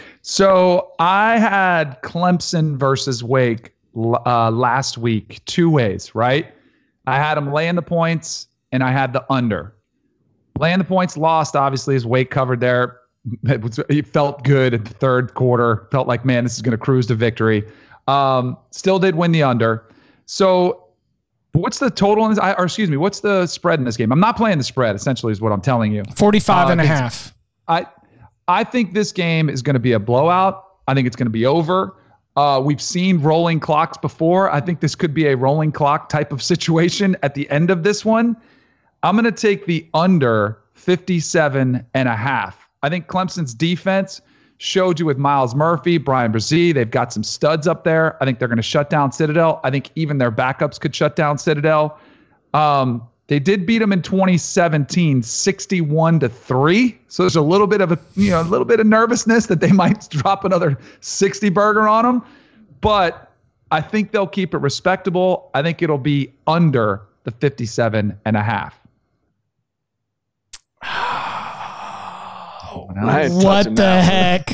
S3: So I had Clemson versus Wake uh, last week, two ways, right? I had them laying the points, and I had the under. Laying the points lost, obviously, as Wake covered there. It, was, it felt good in the third quarter. Felt like, man, this is going to cruise to victory. Um, still did win the under. So what's the total in this? I, or excuse me, what's the spread in this game? I'm not playing the spread, essentially, is what I'm telling you.
S1: forty-five
S3: uh,
S1: and a half.
S3: I, I think this game is going to be a blowout. I think it's going to be over. Uh, we've seen rolling clocks before. I think this could be a rolling clock type of situation at the end of this one. I'm going to take the under fifty-seven and a half. I think Clemson's defense showed you with Miles Murphy, Brian Brzee. They've got some studs up there. I think they're going to shut down Citadel. I think even their backups could shut down Citadel. Um, they did beat them in twenty seventeen, sixty-one to three. So there's a little bit of a, you know, a little bit of nervousness that they might drop another sixty burger on them. But I think they'll keep it respectable. I think it'll be under the fifty-seven and a half.
S1: Oh, what the heck?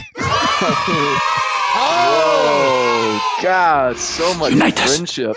S6: Oh, God, so much
S1: Unite
S6: friendship.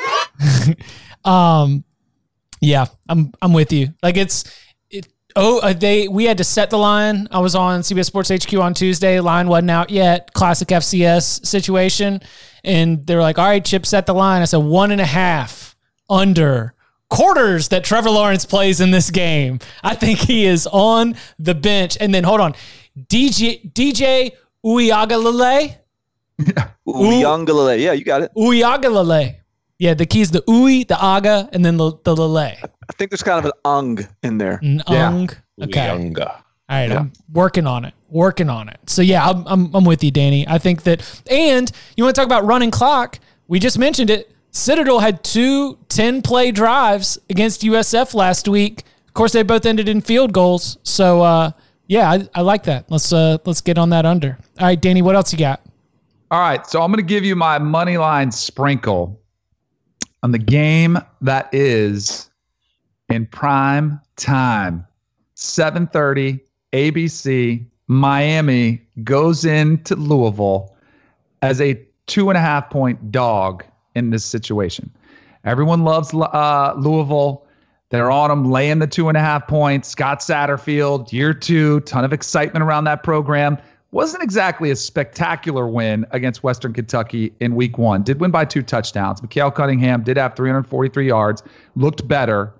S1: um, yeah, I'm I'm with you. Like it's it. Oh, uh, they we had to set the line. I was on C B S Sports H Q on Tuesday. Line wasn't out yet. Classic F C S situation, and they were like, "All right, Chip, set the line." I said one and a half under quarters that Trevor Lawrence plays in this game. I think he is on the bench. And then hold on, D J D J Uiagalelei.
S6: Uiagalelei. Yeah, you got it.
S1: Uiagalelei. Yeah, the key is the Ui, the Aga, and then the the Lele.
S6: I think there's kind of an ung in there.
S1: An ung.
S5: Yeah.
S1: Okay.
S5: Uianga.
S1: All right,
S6: Yeah.
S1: I'm working on it. Working on it. So yeah, I'm, I'm I'm with you, Danny. I think that, and you want to talk about running clock? We just mentioned it. Citadel had two ten-play drives against U S F last week. Of course, they both ended in field goals. So uh, yeah, I, I like that. Let's uh, let's get on that under. All right, Danny, what else you got?
S3: All right, so I'm going to give you my money line sprinkle on the game that is in prime time. seven thirty, A B C, Miami goes into Louisville as a two and a half point dog in this situation. Everyone loves uh, Louisville. They're on them, laying the two and a half points. Scott Satterfield, year two, ton of excitement around that program. Wasn't exactly a spectacular win against Western Kentucky in week one. Did win by two touchdowns. Mikhail Cunningham did have three hundred forty-three yards, looked better.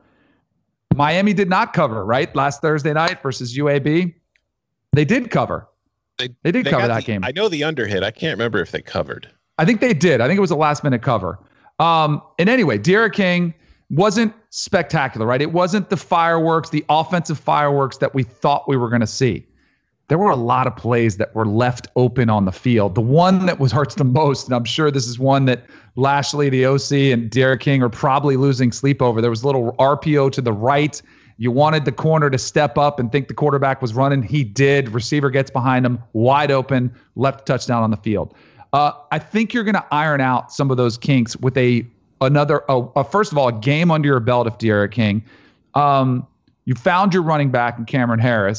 S3: Miami did not cover, right? Last Thursday night versus U A B. They did cover. They, they did
S5: they
S3: cover
S5: got
S3: that
S5: the,
S3: game.
S5: I know the under hit. I can't remember if they covered.
S3: I think they did. I think it was a last minute cover. Um, and anyway, Derek King wasn't spectacular, right? It wasn't the fireworks, the offensive fireworks that we thought we were going to see. There were a lot of plays that were left open on the field. The one that was hurts the most, and I'm sure this is one that Lashley, the O C, and Derek King are probably losing sleep over. There was a little R P O to the right. You wanted the corner to step up and think the quarterback was running. He did. Receiver gets behind him, wide open, left touchdown on the field. Uh, I think you're going to iron out some of those kinks with a another, a, a, first of all, a game under your belt if Derek King. Um, you found your running back in Cameron Harris,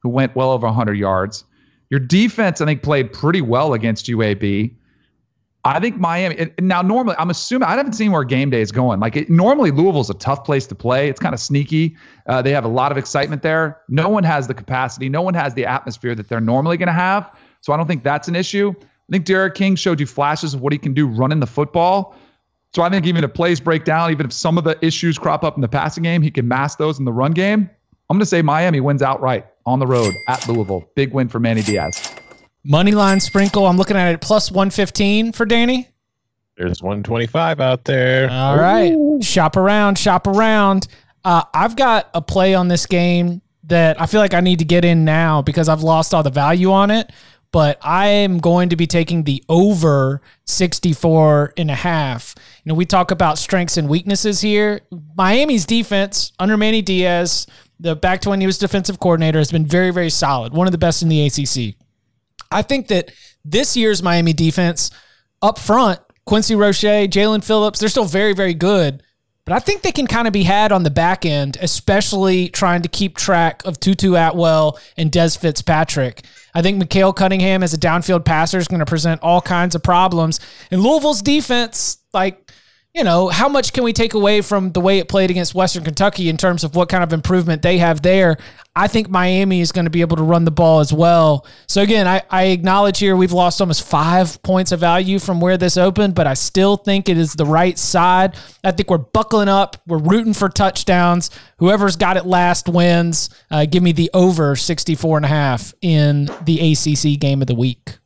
S3: who went well over one hundred yards. Your defense, I think, played pretty well against U A B. I think Miami, and now normally, I'm assuming, I haven't seen where game day is going. Like, it, normally Louisville's a tough place to play. It's kind of sneaky. Uh, they have a lot of excitement there. No one has the capacity. No one has the atmosphere that they're normally going to have. So I don't think that's an issue. I think Derek King showed you flashes of what he can do running the football. So I think even if plays break down, even if some of the issues crop up in the passing game, he can mask those in the run game. I'm going to say Miami wins outright on the road at Louisville. Big win for Manny Diaz.
S1: Money line sprinkle. I'm looking at it plus one fifteen for Danny.
S5: There's one twenty-five out there.
S1: All right. Ooh. Shop around, shop around. Uh, I've got a play on this game that I feel like I need to get in now because I've lost all the value on it. But I am going to be taking the over sixty-four and a half. You know, we talk about strengths and weaknesses here. Miami's defense under Manny Diaz, the back to when he was defensive coordinator, has been very, very solid. One of the best in the A C C. I think that this year's Miami defense up front, Quincy Roche, Jalen Phillips, they're still very, very good. But I think they can kind of be had on the back end, especially trying to keep track of Tutu Atwell and Des Fitzpatrick. I think Mikael Cunningham as a downfield passer is going to present all kinds of problems. And Louisville's defense, like, you know, how much can we take away from the way it played against Western Kentucky in terms of what kind of improvement they have there? I think Miami is going to be able to run the ball as well. So again, I, I acknowledge here we've lost almost five points of value from where this opened, but I still think it is the right side. I think we're buckling up. We're rooting for touchdowns. Whoever's got it last wins. Uh, give me the over sixty-four and a half in the A C C game of the week.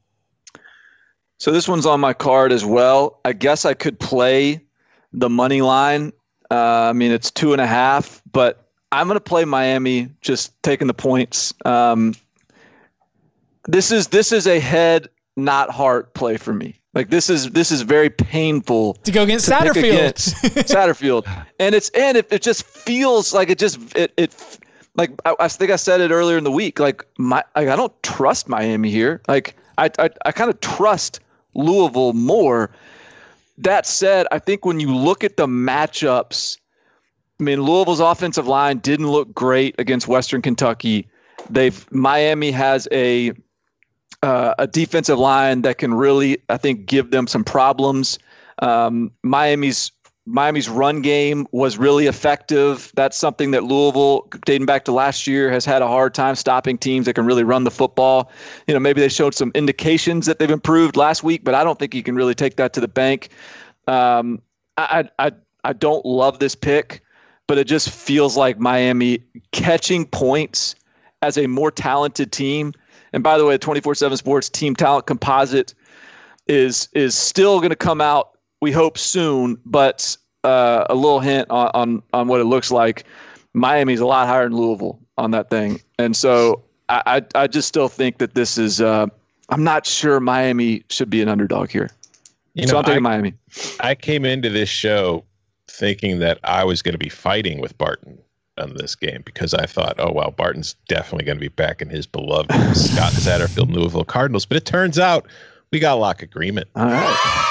S6: So this one's on my card as well. I guess I could play the money line. Uh, I mean, it's two and a half, but I'm going to play Miami, just taking the points. Um, this is this is a head, not heart play for me. Like this is this is very painful
S1: to go against Satterfield.
S6: Satterfield, and it's and it, it just feels like it just it it like I, I think I said it earlier in the week. Like my like, I don't trust Miami here. Like I I, I kind of trust Louisville more. That said, I think when you look at the matchups, I mean, Louisville's offensive line didn't look great against Western Kentucky. They've Miami has a uh, a defensive line that can really, I think, give them some problems. Um, Miami's Miami's run game was really effective. That's something that Louisville, dating back to last year, has had a hard time stopping teams that can really run the football. You know, maybe they showed some indications that they've improved last week, but I don't think you can really take that to the bank. Um, I I I don't love this pick, but it just feels like Miami catching points as a more talented team. And by the way, twenty-four seven Sports team talent composite is is still going to come out, we hope soon, but uh, a little hint on, on on what it looks like. Miami's a lot higher than Louisville on that thing. And so I, I, I just still think that this is uh, – I'm not sure Miami should be an underdog here. You so know, I'm taking I, Miami.
S5: I came into this show thinking that I was going to be fighting with Barton on this game because I thought, oh, well, Barton's definitely going to be back in his beloved Scott Satterfield Louisville Cardinals. But it turns out we got a lock agreement.
S6: All right.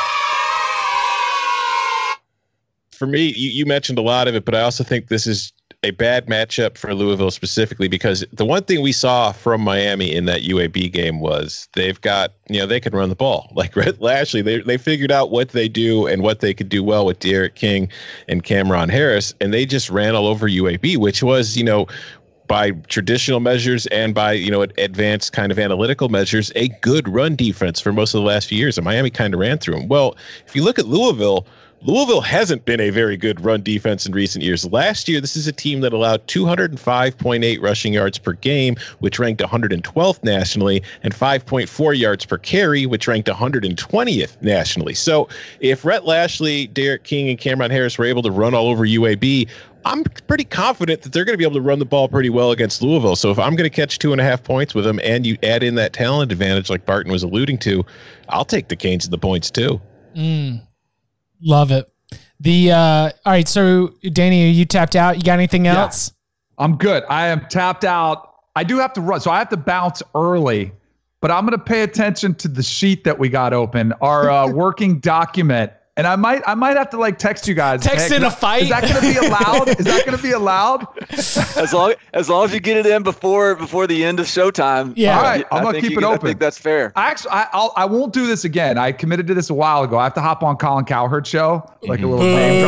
S5: For me, you, you mentioned a lot of it, but I also think this is a bad matchup for Louisville specifically because the one thing we saw from Miami in that U A B game was they've got, you know, they can run the ball. Like Rhett Lashley, they they figured out what they do and what they could do well with Derek King and Cameron Harris, and they just ran all over U A B, which was, you know, by traditional measures and by, you know, advanced kind of analytical measures, a good run defense for most of the last few years. And Miami kind of ran through them. Well, if you look at Louisville, Louisville hasn't been a very good run defense in recent years. Last year, this is a team that allowed two hundred five point eight rushing yards per game, which ranked one hundred twelfth nationally, and five point four yards per carry, which ranked one hundred twentieth nationally. So if Rhett Lashley, Derek King, and Cameron Harris were able to run all over U A B, I'm pretty confident that they're going to be able to run the ball pretty well against Louisville. So if I'm going to catch two and a half points with them and you add in that talent advantage like Barton was alluding to, I'll take the Canes and the points too.
S1: Mm. Love it. The uh, all right. So, Danny, are you tapped out? You got anything else?
S3: Yeah, I'm good. I am tapped out. I do have to run, so I have to bounce early. But I'm going to pay attention to the sheet that we got open, our uh, working document, and I might I might have to like text you guys.
S1: Text
S3: hey,
S1: in a
S3: I,
S1: fight.
S3: Is that going to be allowed? Is that going to be allowed?
S6: As long as long as you get it in before before the end of showtime.
S1: Yeah.
S3: All right, I'm
S6: I
S3: gonna
S6: think
S3: keep
S6: you
S3: it
S6: can-
S3: open.
S6: I think that's fair.
S3: I actually I I'll, I won't do this again. I committed to this a while ago. I have to hop on Colin Cowherd's show, like a little name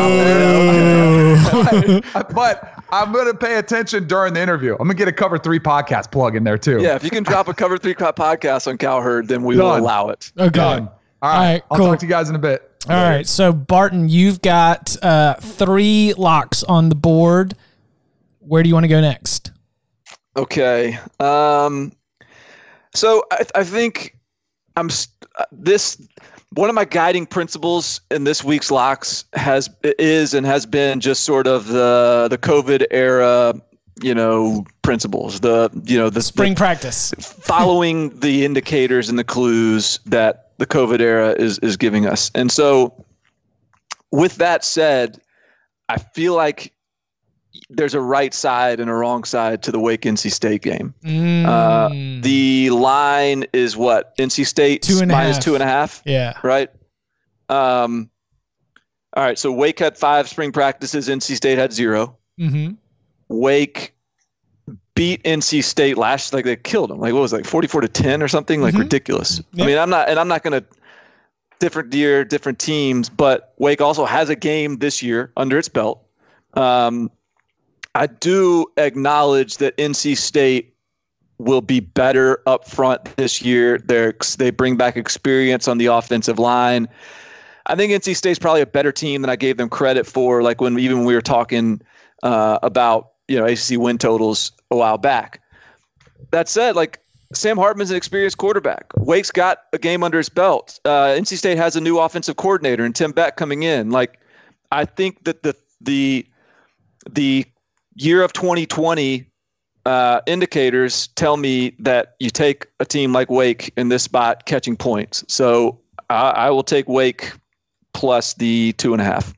S3: drop there. But I'm gonna pay attention during the interview. I'm gonna get a Cover Three podcast plug in there too.
S6: Yeah, if you can drop a Cover Three podcast on Cowherd, then we will
S3: Done.
S6: allow it.
S1: Okay.
S3: Done. All right.
S1: All right,
S3: I'll
S1: cool.
S3: talk to you guys in a bit.
S1: All right. So, Barton, you've got uh, three locks on the board. Where do you want to go next?
S6: Okay. Um, so I, I think I'm st- uh, this one of my guiding principles in this week's locks has is and has been just sort of the the COVID era, you know, principles. The you know the
S1: Spring
S6: the,
S1: practice.
S6: following the indicators and the clues that the COVID era is is giving us. And so, with that said, I feel like there's a right side and a wrong side to the Wake N C State game.
S1: Mm.
S6: Uh, the line is what? N C State
S1: Two and a
S6: minus
S1: half.
S6: two and a half.
S1: Yeah.
S6: Right. Um. All right. So Wake had five spring practices. N C State had zero.
S1: Mm-hmm.
S6: Wake beat N C State last, like they killed them. Like what was it, like forty-four to ten or something? Like
S1: Mhm.
S6: ridiculous.
S1: Yeah.
S6: I mean, I'm not, and I'm not going to different year, different teams, but Wake also has a game this year under its belt. Um, I do acknowledge that N C State will be better up front this year. They're, they bring back experience on the offensive line. I think N C State's probably a better team than I gave them credit for. Like when even when we were talking uh, about you know A C C win totals a while back. That said, like Sam Hartman's an experienced quarterback. Wake's got a game under his belt. Uh, N C State has a new offensive coordinator and Tim Beck coming in. Like I think that the the the year of twenty twenty uh, indicators tell me that you take a team like Wake in this spot catching points. So I, I will take Wake plus the two and a half.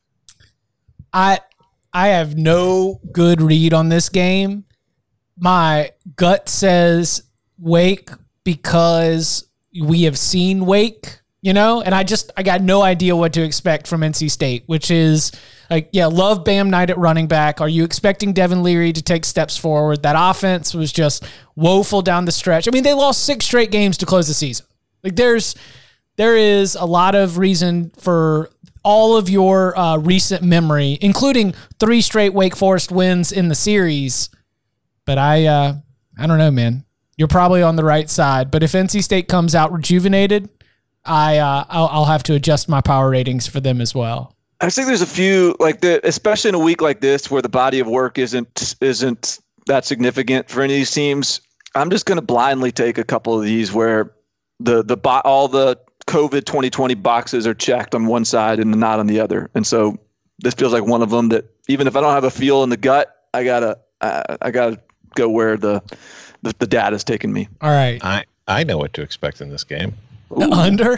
S1: I I have no good read on this game. My gut says Wake because we have seen Wake, you know, and I just I got no idea what to expect from N C State, which is like, yeah, love Bam Knight at running back. Are you expecting Devin Leary to take steps forward? That offense was just woeful down the stretch. I mean, they lost six straight games to close the season. Like there's there is a lot of reason for all of your uh, recent memory, including three straight Wake Forest wins in the series. But I, uh, I don't know, man. You're probably on the right side. But if N C State comes out rejuvenated, I, uh, I'll, I'll have to adjust my power ratings for them as well.
S6: I think there's a few like the, especially in a week like this where the body of work isn't isn't that significant for any of these teams. I'm just going to blindly take a couple of these where the the all the COVID twenty twenty boxes are checked on one side and not on the other. And so this feels like one of them that even if I don't have a feel in the gut, I gotta uh, I gotta go where the the, the data's taking me.
S1: All right.
S5: I, I know what to expect in this game.
S1: The under?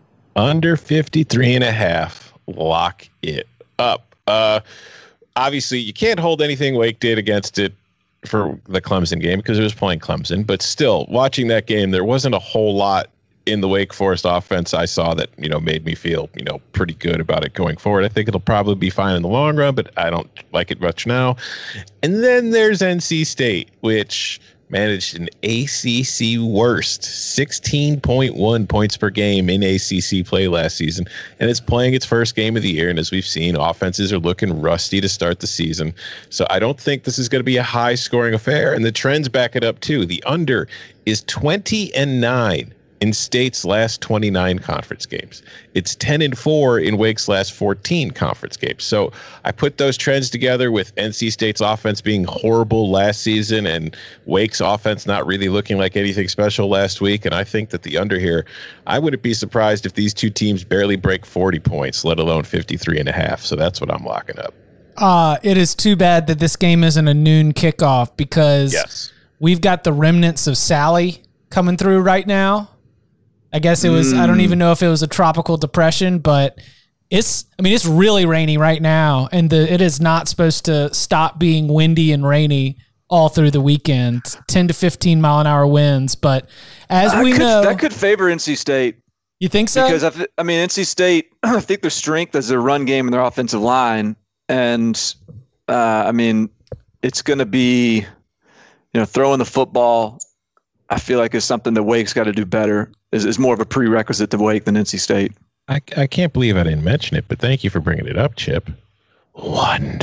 S5: Under fifty-three and a half. Lock it up. Uh, obviously, you can't hold anything Wake did against it for the Clemson game because it was playing Clemson. But still, watching that game, there wasn't a whole lot in the Wake Forest offense I saw that, you know, made me feel, you know, pretty good about it going forward. I think it'll probably be fine in the long run, but I don't like it much now. And then there's N C State, which managed an A C C worst sixteen point one points per game in A C C play last season. And it's playing its first game of the year. And as we've seen, offenses are looking rusty to start the season. So I don't think this is going to be a high scoring affair. And the trends back it up too. The under is twenty and nine in State's last twenty-nine conference games. It's ten and four in Wake's last fourteen conference games. So I put those trends together with N C State's offense being horrible last season and Wake's offense not really looking like anything special last week. And I think that the under here, I wouldn't be surprised if these two teams barely break forty points, let alone fifty-three and a half. So that's what I'm locking up.
S1: Uh, it is too bad that this game isn't a noon kickoff because
S5: yes.
S1: we've got the remnants of Sally coming through right now. I guess it was, mm. I don't even know if it was a tropical depression, but it's, I mean, it's really rainy right now, and the it is not supposed to stop being windy and rainy all through the weekend. ten to fifteen mile an hour winds, but as
S6: that
S1: we
S6: could,
S1: know.
S6: That could favor N C State.
S1: You think so?
S6: Because I, th- I mean, N C State, I think their strength is their run game and their offensive line, and uh, I mean, it's going to be, you know, throwing the football. I feel like is something that Wake's got to do better. Is is more of a prerequisite to Wake than N C State.
S5: I I can't believe I didn't mention it, but thank you for bringing it up, Chip. Wonder.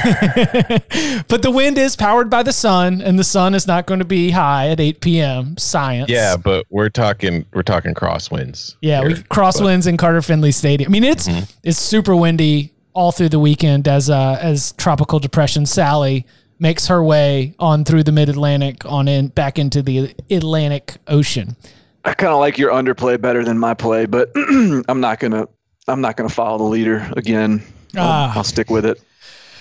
S1: But the wind is powered by the sun, and the sun is not going to be high at eight p.m. Science.
S5: Yeah, but we're talking we're talking crosswinds.
S1: Yeah, here, we crosswinds in Carter Finley Stadium. I mean, it's mm-hmm. it's super windy all through the weekend as uh, as Tropical Depression Sally makes her way on through the Mid-Atlantic on in back into the Atlantic Ocean.
S6: I kind of like your underplay better than my play, but I'm not gonna I'm not gonna follow the leader again. I'll, uh, I'll stick with it.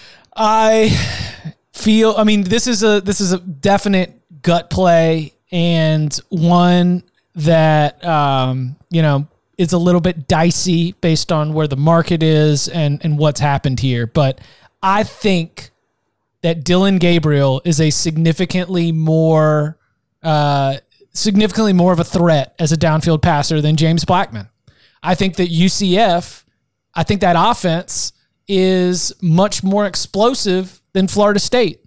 S1: I feel, I mean, this is a, this is a definite gut play and one that, um, you know, is a little bit dicey based on where the market is and, and what's happened here. But I think that Dillon Gabriel is a significantly more, uh, significantly more of a threat as a downfield passer than James Blackman. I think that U C F, I think that offense is much more explosive than Florida State.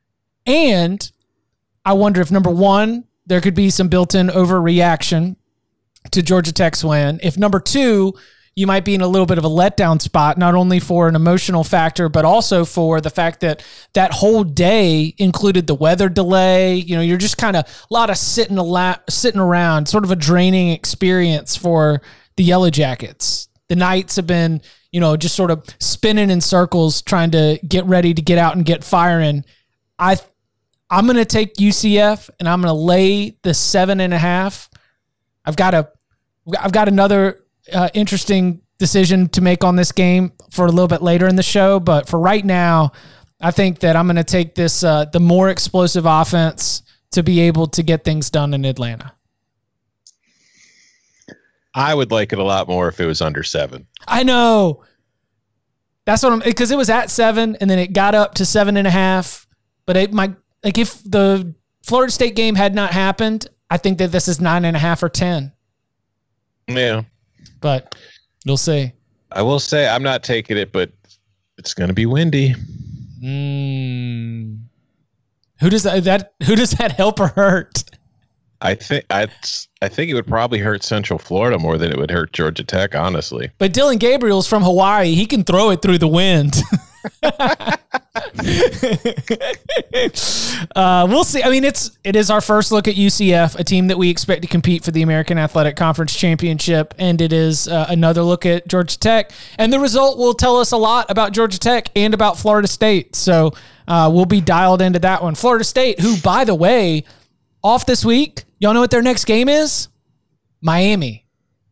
S1: And I wonder if, number one, there could be some built-in overreaction to Georgia Tech's win. If, number two, you might be in a little bit of a letdown spot, not only for an emotional factor, but also for the fact that that whole day included the weather delay. You know, you're just kind of a lot of sitting, a sitting around, sort of a draining experience for the Yellow Jackets. The Knights have been, you know, just sort of spinning in circles, trying to get ready to get out and get firing. I, I'm going to take U C F and I'm going to lay the seven and a half. I've got a, I've got another uh, interesting decision to make on this game for a little bit later in the show, but for right now, I think that I'm going to take this, uh, the more explosive offense to be able to get things done in Atlanta.
S5: I would like it a lot more if it was under seven.
S1: I know. That's what I'm, because it was at seven and then it got up to seven and a half. But it might, like, if the Florida State game had not happened, I think that this is nine and a half or ten.
S5: Yeah.
S1: But you'll see.
S5: I will say I'm not taking it, but it's going to be windy.
S1: Mm. Who does that, that, who does that help or hurt?
S5: I think I I think it would probably hurt Central Florida more than it would hurt Georgia Tech, honestly.
S1: But Dillon Gabriel's from Hawaii. He can throw it through the wind. uh, we'll see. I mean, it's it is our first look at U C F, a team that we expect to compete for the American Athletic Conference Championship, and it is uh, another look at Georgia Tech. And the result will tell us a lot about Georgia Tech and about Florida State. So uh, we'll be dialed into that one. Florida State, who, by the way, off this week. Y'all know what their next game is? Miami.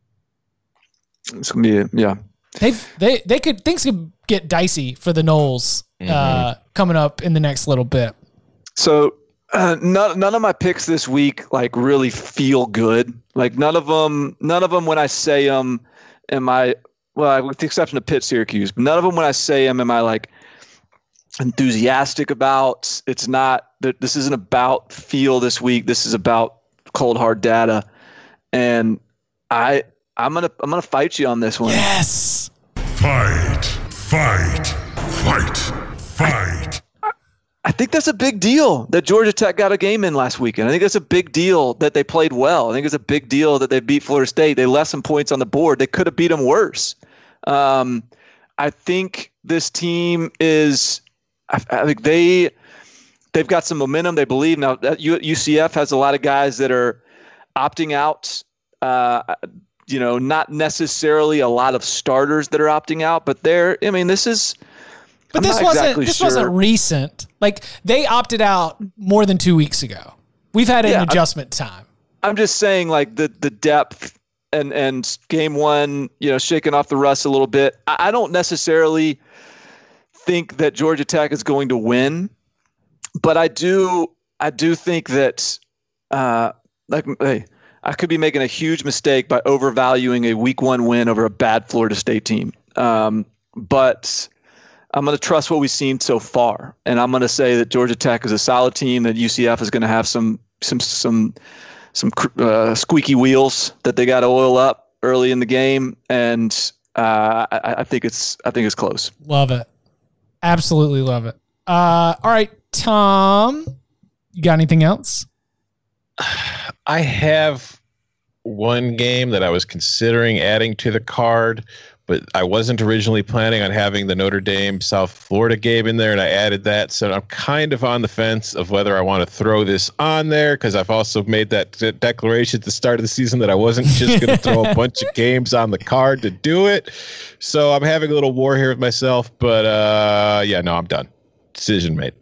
S6: It's gonna be yeah.
S1: They they they could things could get dicey for the Noles mm-hmm. uh, coming up in the next little bit.
S6: So uh, none none of my picks this week like really feel good. Like none of them none of them when I say them am I well with the exception of Pitt Syracuse, but none of them when I say them am I like enthusiastic about. It's not that this isn't about feel this week. This is about cold hard data, and I I'm gonna I'm gonna fight you on this one.
S1: Yes.
S2: Fight, fight, fight, fight.
S6: I, I think that's a big deal that Georgia Tech got a game in last weekend. I think that's a big deal that they played well. I think it's a big deal that they beat Florida State. They left some points on the board. They could have beat them worse. Um, I think this team is. I, I think they. They've got some momentum. They believe now that U C F has a lot of guys that are opting out. Uh, you know, not necessarily a lot of starters that are opting out, but they're. I mean, this is.
S1: But
S6: I'm
S1: this wasn't.
S6: exactly
S1: this
S6: sure.
S1: wasn't recent. Like they opted out more than two weeks ago. We've had an yeah, adjustment
S6: I'm,
S1: time.
S6: I'm just saying, like the the depth and and game one, you know, shaking off the rust a little bit. I, I don't necessarily think that Georgia Tech is going to win. But I do, I do think that, uh, like, hey, I could be making a huge mistake by overvaluing a week one win over a bad Florida State team. Um, but I'm going to trust what we've seen so far, and I'm going to say that Georgia Tech is a solid team. That U C F is going to have some, some, some, some uh, squeaky wheels that they got to oil up, early in the game, and uh, I, I think it's I think it's close.
S1: Love it. Absolutely love it. Uh, all right, Tom, you got anything else?
S5: I have one game that I was considering adding to the card, but I wasn't originally planning on having the Notre Dame South Florida game in there, and I added that. So I'm kind of on the fence of whether I want to throw this on there, because I've also made that de- declaration at the start of the season that I wasn't just going to throw a bunch of games on the card to do it. So I'm having a little war here with myself, but uh, yeah, no, I'm done. Decision made.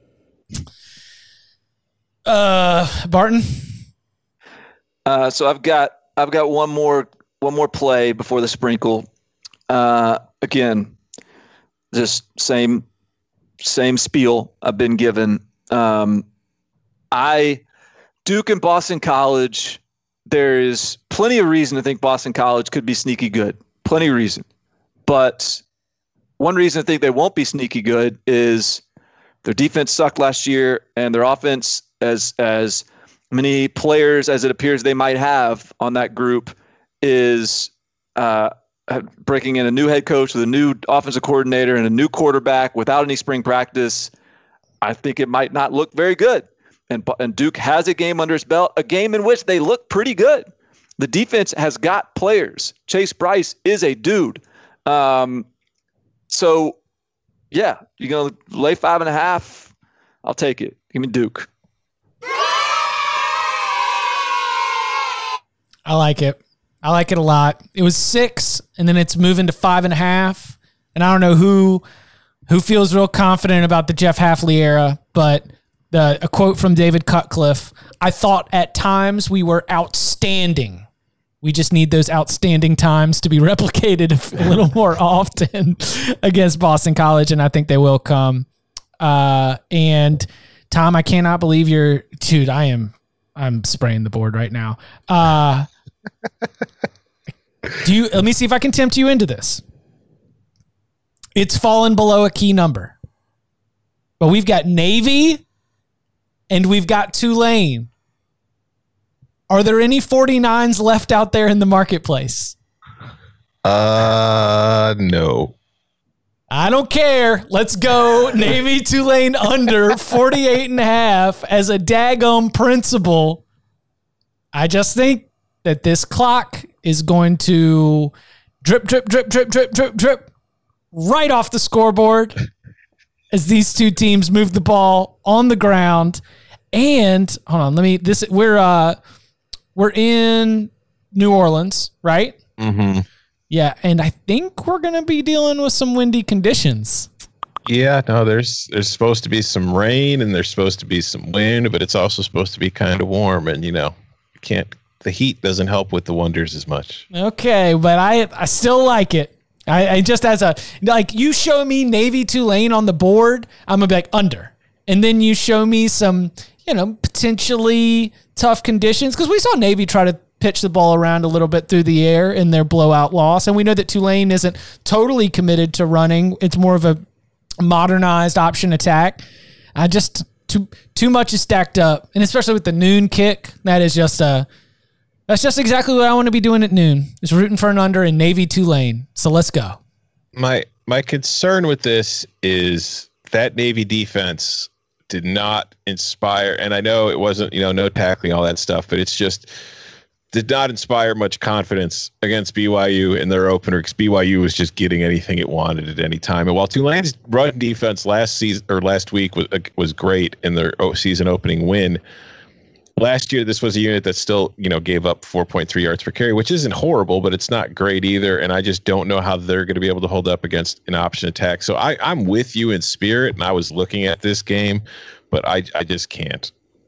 S1: Uh, Barton?
S6: Uh, so I've got I've got one more one more play before the sprinkle. Uh, again, just same same spiel I've been given. Um, I Duke and Boston College. There is plenty of reason to think Boston College could be sneaky good. Plenty of reason, but one reason to think they won't be sneaky good is their defense sucked last year, and their offense, as as many players as it appears they might have on that group, is uh, breaking in a new head coach with a new offensive coordinator and a new quarterback without any spring practice. I think it might not look very good. And, and Duke has a game under his belt, a game in which they look pretty good. The defense has got players. Chase Bryce is a dude. Um, so, yeah, you're going to lay five and a half. I'll take it. Give me Duke.
S1: I like it. I like it a lot. It was six, and then it's moving to five and a half. And I don't know who who feels real confident about the Jeff Hafley era, but the a quote from David Cutcliffe: "I thought at times we were outstanding. We just need those outstanding times to be replicated a little more often against Boston College, and I think they will come." Uh, and Tom, I cannot believe you're, dude. I am, I'm spraying the board right now. Uh, do you? Let me see if I can tempt you into this. It's fallen below a key number, but we've got Navy and we've got Tulane. Are there any forty-nines left out there in the marketplace?
S5: Uh, no.
S1: I don't care. Let's go Navy Tulane under forty-eight and a half as a daggum principle. I just think that this clock is going to drip, drip, drip, drip, drip, drip, drip right off the scoreboard as these two teams move the ball on the ground. And hold on, let me, this, we're, uh, we're in New Orleans, right?
S5: Mm-hmm.
S1: Yeah, and I think we're going to be dealing with some windy conditions.
S5: Yeah, no, there's there's supposed to be some rain and there's supposed to be some wind, but it's also supposed to be kind of warm, and you know, you can't, the heat doesn't help with the wonders as much.
S1: Okay, but I I still like it. I, I just as a, like, you show me Navy Tulane on the board, I'm going to be like under. And then you show me some, you know, potentially tough conditions, because we saw Navy try to pitch the ball around a little bit through the air in their blowout loss. And we know that Tulane isn't totally committed to running. It's more of a modernized option attack. I just, too too much is stacked up. And especially with the noon kick, that is just a, that's just exactly what I want to be doing at noon, is rooting for an under in Navy Tulane. So let's go.
S5: My my concern with this is that Navy defense did not inspire, and I know it wasn't, you know, no tackling, all that stuff, but it's just did not inspire much confidence against B Y U in their opener, because B Y U was just getting anything it wanted at any time. And while Tulane's run defense last season or last week was was great in their season opening win, last year this was a unit that still, you know, gave up four point three yards per carry, which isn't horrible, but it's not great either. And I just don't know how they're going to be able to hold up against an option attack. So I, I'm with you in spirit, and I was looking at this game, but I I just can't.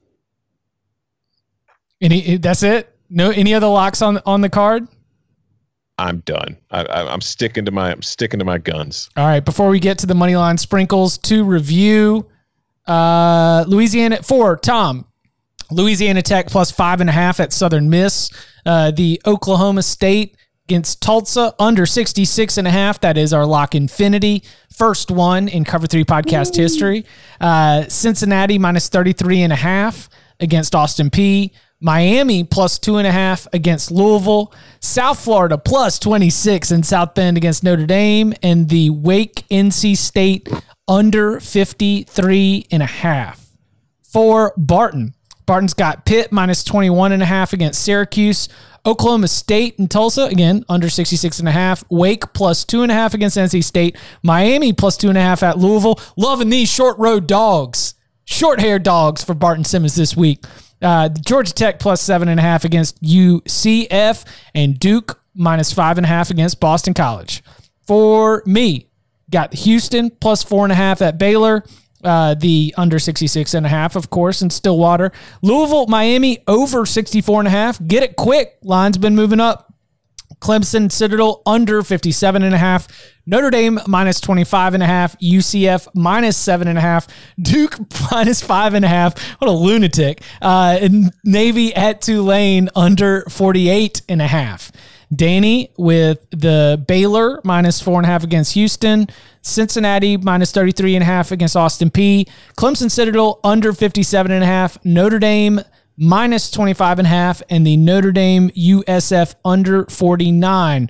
S1: Any that's it. No, any other locks on on the card?
S5: I'm done. I, I, I'm sticking to my I'm sticking to my guns.
S1: All right. Before we get to the money line sprinkles to review, uh, Louisiana for Tom, Louisiana Tech plus five and a half at Southern Miss. Uh, the Oklahoma State against Tulsa under sixty-six and a half. That is our lock infinity. First one in Cover Three podcast Ooh. history. Uh, Cincinnati minus thirty-three and a half against Austin Peay. Miami plus two and a half against Louisville. South Florida plus twenty-six in South Bend against Notre Dame. And the Wake N C State under fifty-three and a half. For Barton, Barton's got Pitt minus twenty-one and a half against Syracuse. Oklahoma State and Tulsa, again, under sixty-six and a half. Wake plus two and a half against N C State. Miami plus two and a half at Louisville. Loving these short road dogs. Short hair dogs for Barton Simmons this week. Uh, Georgia Tech plus seven and a half against U C F, and Duke minus five and a half against Boston College. For me, got Houston plus four and a half at Baylor. Uh, the under sixty-six and a half, of course, in Stillwater. Louisville, Miami over sixty-four and a half. Get it quick. Line's been moving up. Clemson Citadel under fifty-seven and a half. Notre Dame minus twenty-five and a half. U C F minus seven and a half. Duke minus five and a half. What a lunatic. Uh, and Navy at Tulane under forty-eight and a half. Danny with the Baylor minus four and a half against Houston. Cincinnati minus thirty-three and a half against Austin Peay. Clemson Citadel under fifty-seven and a half. Notre Dame minus twenty-five and a half, and the Notre Dame U S F under forty-nine.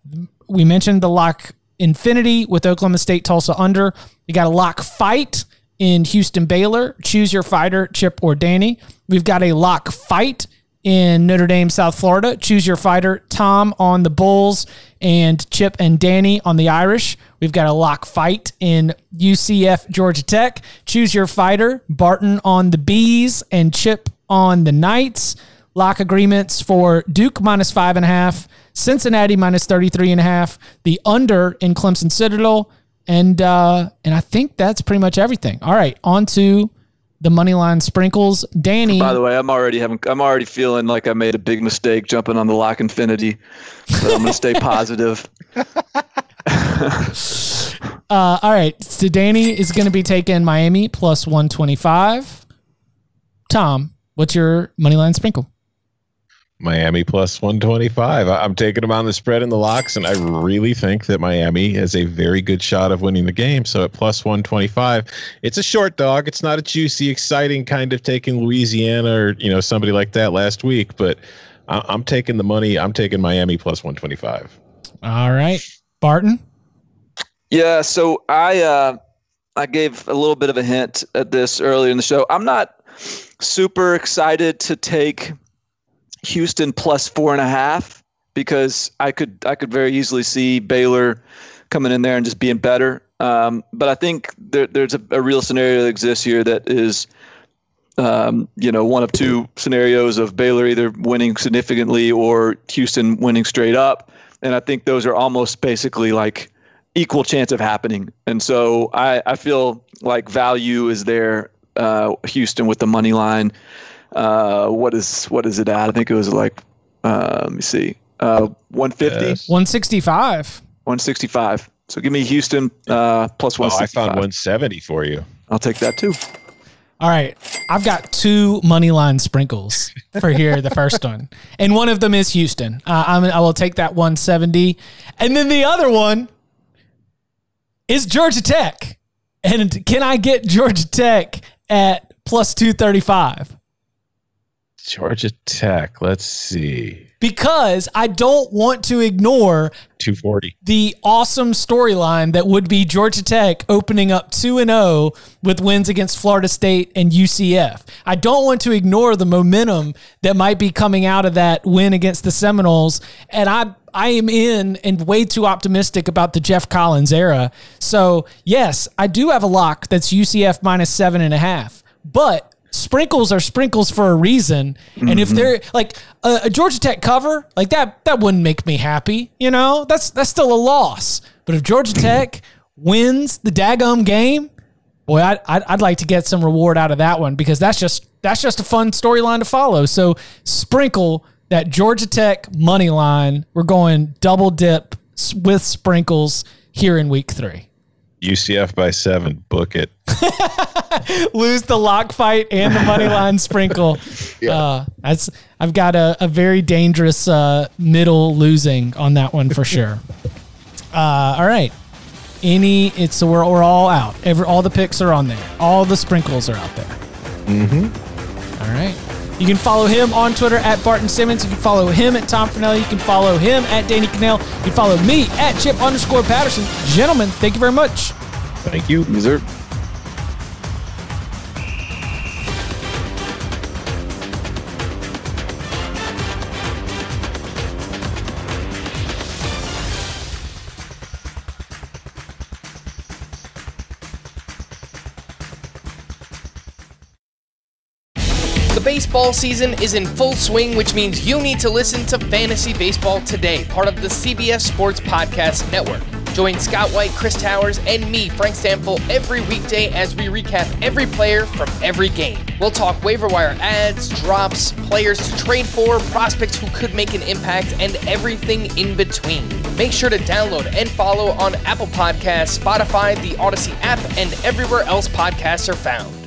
S1: We mentioned the lock infinity with Oklahoma State Tulsa under. You got a lock fight in Houston Baylor. Choose your fighter, Chip or Danny. We've got a lock fight in Notre Dame, South Florida. Choose your fighter, Tom on the Bulls, and Chip and Danny on the Irish. We've got a lock fight in U C F, Georgia Tech. Choose your fighter, Barton on the Bees, and Chip on the Knights. Lock agreements for Duke minus five and a half, Cincinnati minus thirty-three and a half, the under in Clemson Citadel, and uh, and I think that's pretty much everything. All right, on to the money line sprinkles. Danny.
S6: By the way, I'm already having I'm already feeling like I made a big mistake jumping on the lock infinity, but I'm gonna stay positive.
S1: uh, all right, so Danny is going to be taking Miami plus one twenty-five. Tom, what's your money line sprinkle?
S5: Miami plus one twenty-five. I'm taking them on the spread in the locks, and I really think that Miami has a very good shot of winning the game. So at plus one twenty-five, it's a short dog. It's not a juicy, exciting kind of taking Louisiana or, you know, somebody like that last week, but I'm taking the money. I'm taking Miami plus one twenty-five.
S1: All right. Barton?
S6: Yeah, so I uh, I gave a little bit of a hint at this earlier in the show. I'm not super excited to take Houston plus four and a half because I could I could very easily see Baylor coming in there and just being better. Um, but I think there, there's a, a real scenario that exists here that is, um, you know, one of two scenarios of Baylor either winning significantly or Houston winning straight up. And I think those are almost basically like equal chance of happening. And so I, I feel like value is there. Uh, Houston with the money line. Uh, what is what is it at? I think it was like, uh, let me see, uh, one fifty?
S5: Yes.
S1: one sixty-five.
S6: one sixty-five. So give me Houston uh, plus one sixty-five.
S5: Oh, I found one seventy for you.
S6: I'll take that too.
S1: All right. I've got two money line sprinkles for here, the first one. And one of them is Houston. Uh, I'm, I will take that one seventy. And then the other one is Georgia Tech. And can I get Georgia Tech at plus two thirty-five?
S5: Georgia Tech. Let's see.
S1: Because I don't want to ignore
S5: two forty.
S1: The awesome storyline that would be Georgia Tech opening up two and oh with wins against Florida State and U C F. I don't want to ignore the momentum that might be coming out of that win against the Seminoles. And I I am in and way too optimistic about the Jeff Collins era. So, yes, I do have a lock that's U C F minus seven and a half. But sprinkles are sprinkles for a reason. And mm-hmm. if they're like a, a Georgia Tech cover, like that, that wouldn't make me happy. You know, that's, that's still a loss. But if Georgia Tech wins the daggum game, boy, I'd, I'd, I'd like to get some reward out of that one because that's just, that's just a fun storyline to follow. So sprinkle that Georgia Tech money line. We're going double dip with sprinkles here in week three.
S5: U C F by seven. Book it.
S1: Lose the lock fight and the money line sprinkle. Yeah. Uh, that's I've got a, a very dangerous uh, middle losing on that one for sure. Uh, all right. Any it's so we're, we're all out. Every all the picks are on there. All the sprinkles are out there.
S5: Mm-hmm.
S1: All right. You can follow him on Twitter at Barton Simmons. You can follow him at Tom Fornelli. You can follow him at Danny Cannell. You can follow me at Chip underscore Patterson. Gentlemen, thank you very much.
S5: Thank you.
S6: Yes, sir.
S11: Baseball season is in full swing, which means you need to listen to Fantasy Baseball Today, part of the C B S Sports Podcast Network. Join Scott White, Chris Towers, and me, Frank Stample, every weekday as we recap every player from every game. We'll talk waiver wire ads, drops, players to trade for, prospects who could make an impact, and everything in between. Make sure to download and follow on Apple Podcasts, Spotify, the Odyssey app, and everywhere else podcasts are found.